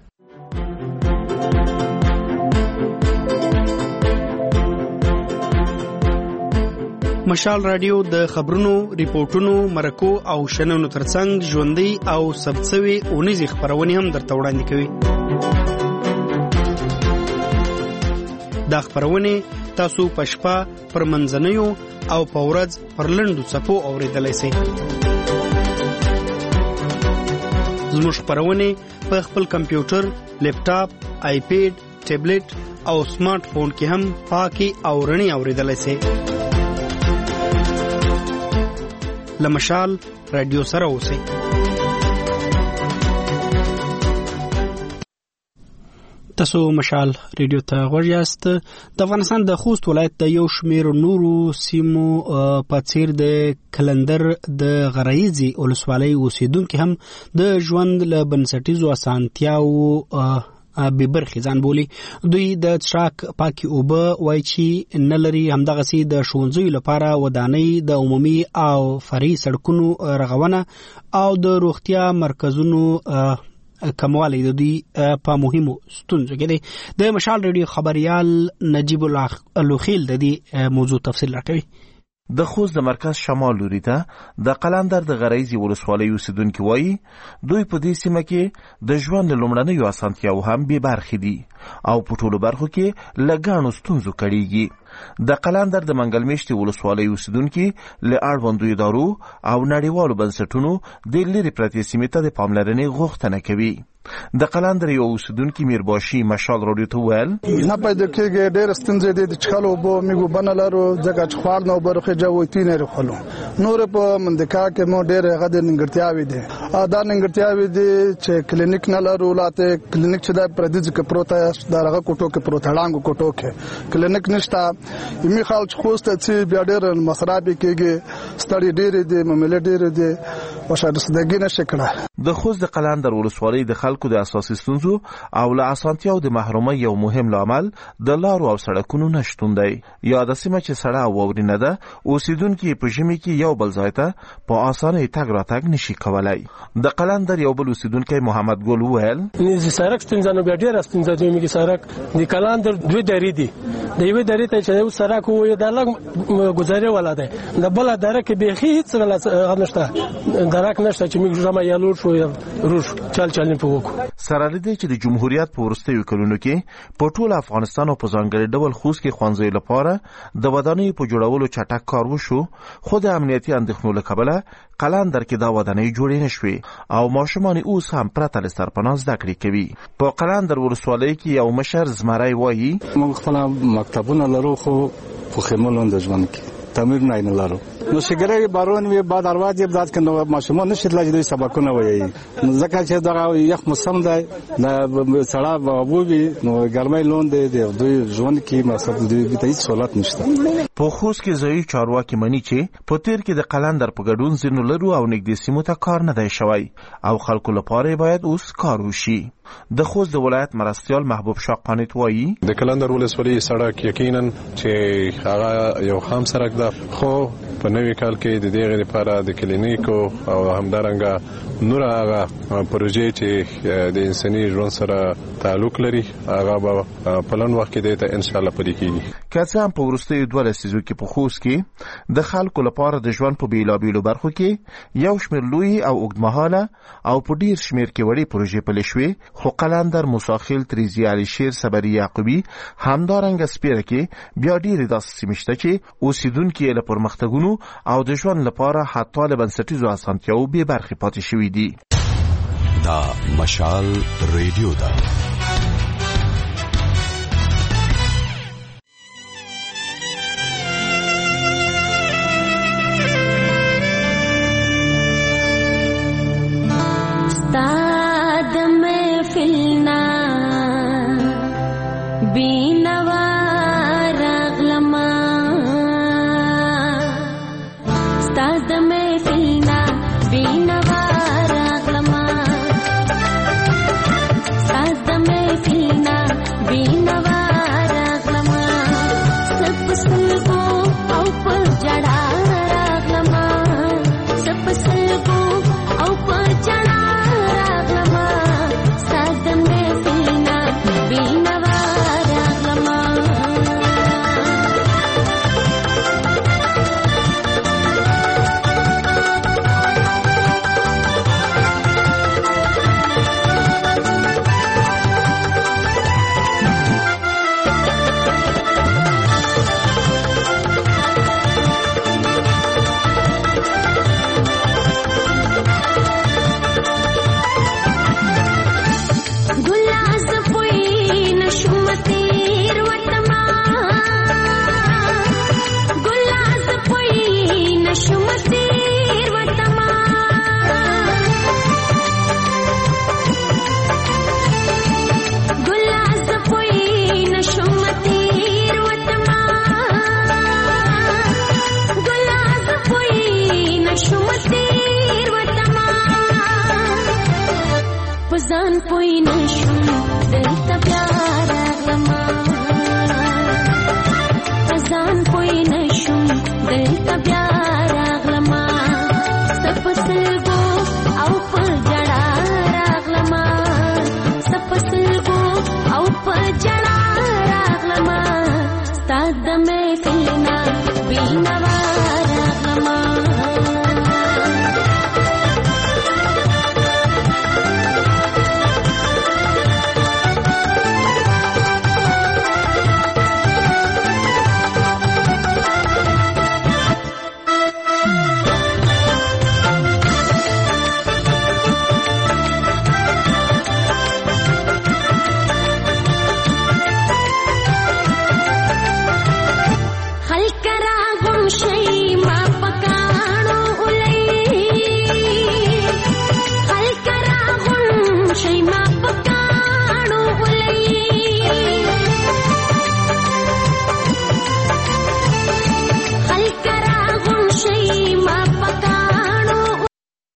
[SPEAKER 1] مشال رادیو د خبرونو، ریپورتونو، مرکو او شننو ترڅنګ ژوندۍ او ثبتسوي اونیزي خبرونه هم درته وړاندې کوي. دا خبرونه تاسو په شپه پر منځنیو او په ورځ پر لنډو څپو اوریدلای شئ. زموږ خبرونه په خپل کمپیوټر، لیپټاپ، آیپیډ، ټابلیټ او سمارټ فون کې هم پاکي او رڼي اوریدلای شئ. لمشال رادیو سره اوسئ. تاسو مشال ریډیو ته غوږ یاست. د افغانستان د خوست ولایت د یو شمېر نورو سیمو په څیر د کلندر د غرایزي ولسوالۍ اوسیدونکو هم د ژوند له بنسټیزو اسانتیاوو به برخې ځان بولي. دوی د څښاک پاکي اوبه وایي چې نه لري، همدغسې د ښوونځیو لپاره ودانۍ، د عمومي او فرعي سړکونو رغونه او د روغتیا مرکزونو کموالی د دوی په مهمو ستونزو کې دی. د مشال ریډیو خبريال نجیب الله لوخیل د دې موضوع تفصیل راکوي.
[SPEAKER 2] د خوست د مرکز شمال لوري ته د قلندر د غریزي ولسوالۍ اوسیدونکو وایي دوی په دې سیمه کې د ژوند لومړنیو اسانتیاو هم بې برخې دي او په ټولو برخو کې له ګڼو ستونزو کړېږي. د قلندر د منګل میشتي ولسوالۍ اوسیدونکي له اړوندو ادارو او نړیوالو بنسټونو د لرې پرتې سیمې ته د پاملرنې غوښتنه کوي. د قلندر یو اوسیدونکي میرباشي مشال راډیو ته ویل
[SPEAKER 7] نه پیدا کېږي ډېر ستونزې دي د چخلو بو میګو بنلارو ځکه چې خوال نو برخه جوړتي نه رخلو نور په منځکا کې مو ډېر غد ننګرتیاوي دي دا ننګرتیاوي دي چې کلینیک نه لرو لاته کلینیک چې د پردیز کې پروته دغه کوټو کې پروته لاندې کوټو کې کلینیک نشته یمي خال خوست چې بیا ډېر مصرابي کېږي ستړي ډېر دي مملې ډېر دي او شاید ستګینه شکړه.
[SPEAKER 2] د خوست د قلندر ولسوالۍ د خلکو د اساسي ستونزو او له اسانتیاو د محرومۍ یو مهم لامل د لارو او سړکونو نشتون دی. یا د سیمه چې سړه او واورینه ده اوسیدونکي په ژمي کې یو بل ځای ته په اسانه تګ راتګ نشي کولای. د قلندر یو بل اوسیدونکی محمد ګل وویل
[SPEAKER 19] د سړک ستونزه نو بیا ډېره ستونزه دی. موږ سړک د قلندر دوی درې دي د یوې درې ته چې سړک وي د لږ گزارې ولا دی د بل درې کې به هیڅ ولا نشته درک نشته چې موږ جمع یالور شو روش چل چل په وکړو.
[SPEAKER 2] سره لدی چې د جمهوریت په وروستیو کلونو کې په ټول افغانستان او په ځانګړي ډول خوست کې خوانځي لپاره د ودانیو په جوړولو چټک کار وشو خو د امنیتي اندېښنو له کبله قلندر کې دا ودانۍ جوړې نشوې او ماشومان اوس هم پرته له سرپناه زده کړې کوي. په قلندر ولسوالۍ کې یو مشر زمری وایي
[SPEAKER 20] موږ خپل مکتبونه لرو خو په خیمونو د ژوند کې تعمیر نه نه لرو نو شګره بارون وی بعد ارواج یب داد کنه ماشومان نشي لږ سبقونه وایي نو ځکه چې دا یخ موسم دی د سړا بابو وی نو ګرمای لون دی دوی ژوند کې مقصد دوی به هیڅ سہولت نشته.
[SPEAKER 2] په خوست کې ځای چارواکي مني چې په تیر کې د قلندر په ګډون زینو لرو او نږدې سیمو ته کار نه دی شوی او خلکو لپاره باید اوس کار وشي. د خوست د ولایت مرستیال محبوب شاه قانت وایي
[SPEAKER 21] د قلندر ولسوالۍ سړک یقینا چې هغه یو خام سړک ده خو په نوي کال کې د دې لپاره د کلینیکو او همدارنګه نور هغه پروژې چې د انساني ژوند سره تعلق لري هغه به په لن وخت کې د ان شاء الله پرې کیږي.
[SPEAKER 2] که څه هم په وروستیو دوه لسیزو کې په خوست کې د خلکو لپاره د ژوند په بیلابیلو برخو کې یو شمېر لوی او اوږدمهاله او په ډیر شمېر کې وړې پروژې پلې شوې خو قلندر موساخیل تریزی علی شیر صبری یعقوبی همدارنګه سپیره کې بیا ډېرې داسې سیمې شته چې اوسیدونکي یې له پرمختګونو او د ژوند لپاره حتی له بنسټیزو اسانتیاوو بې برخې پاتې شوي دي.
[SPEAKER 22] دا مشال ریډیو ده.
[SPEAKER 27] ځان پوی نشم دلته بیا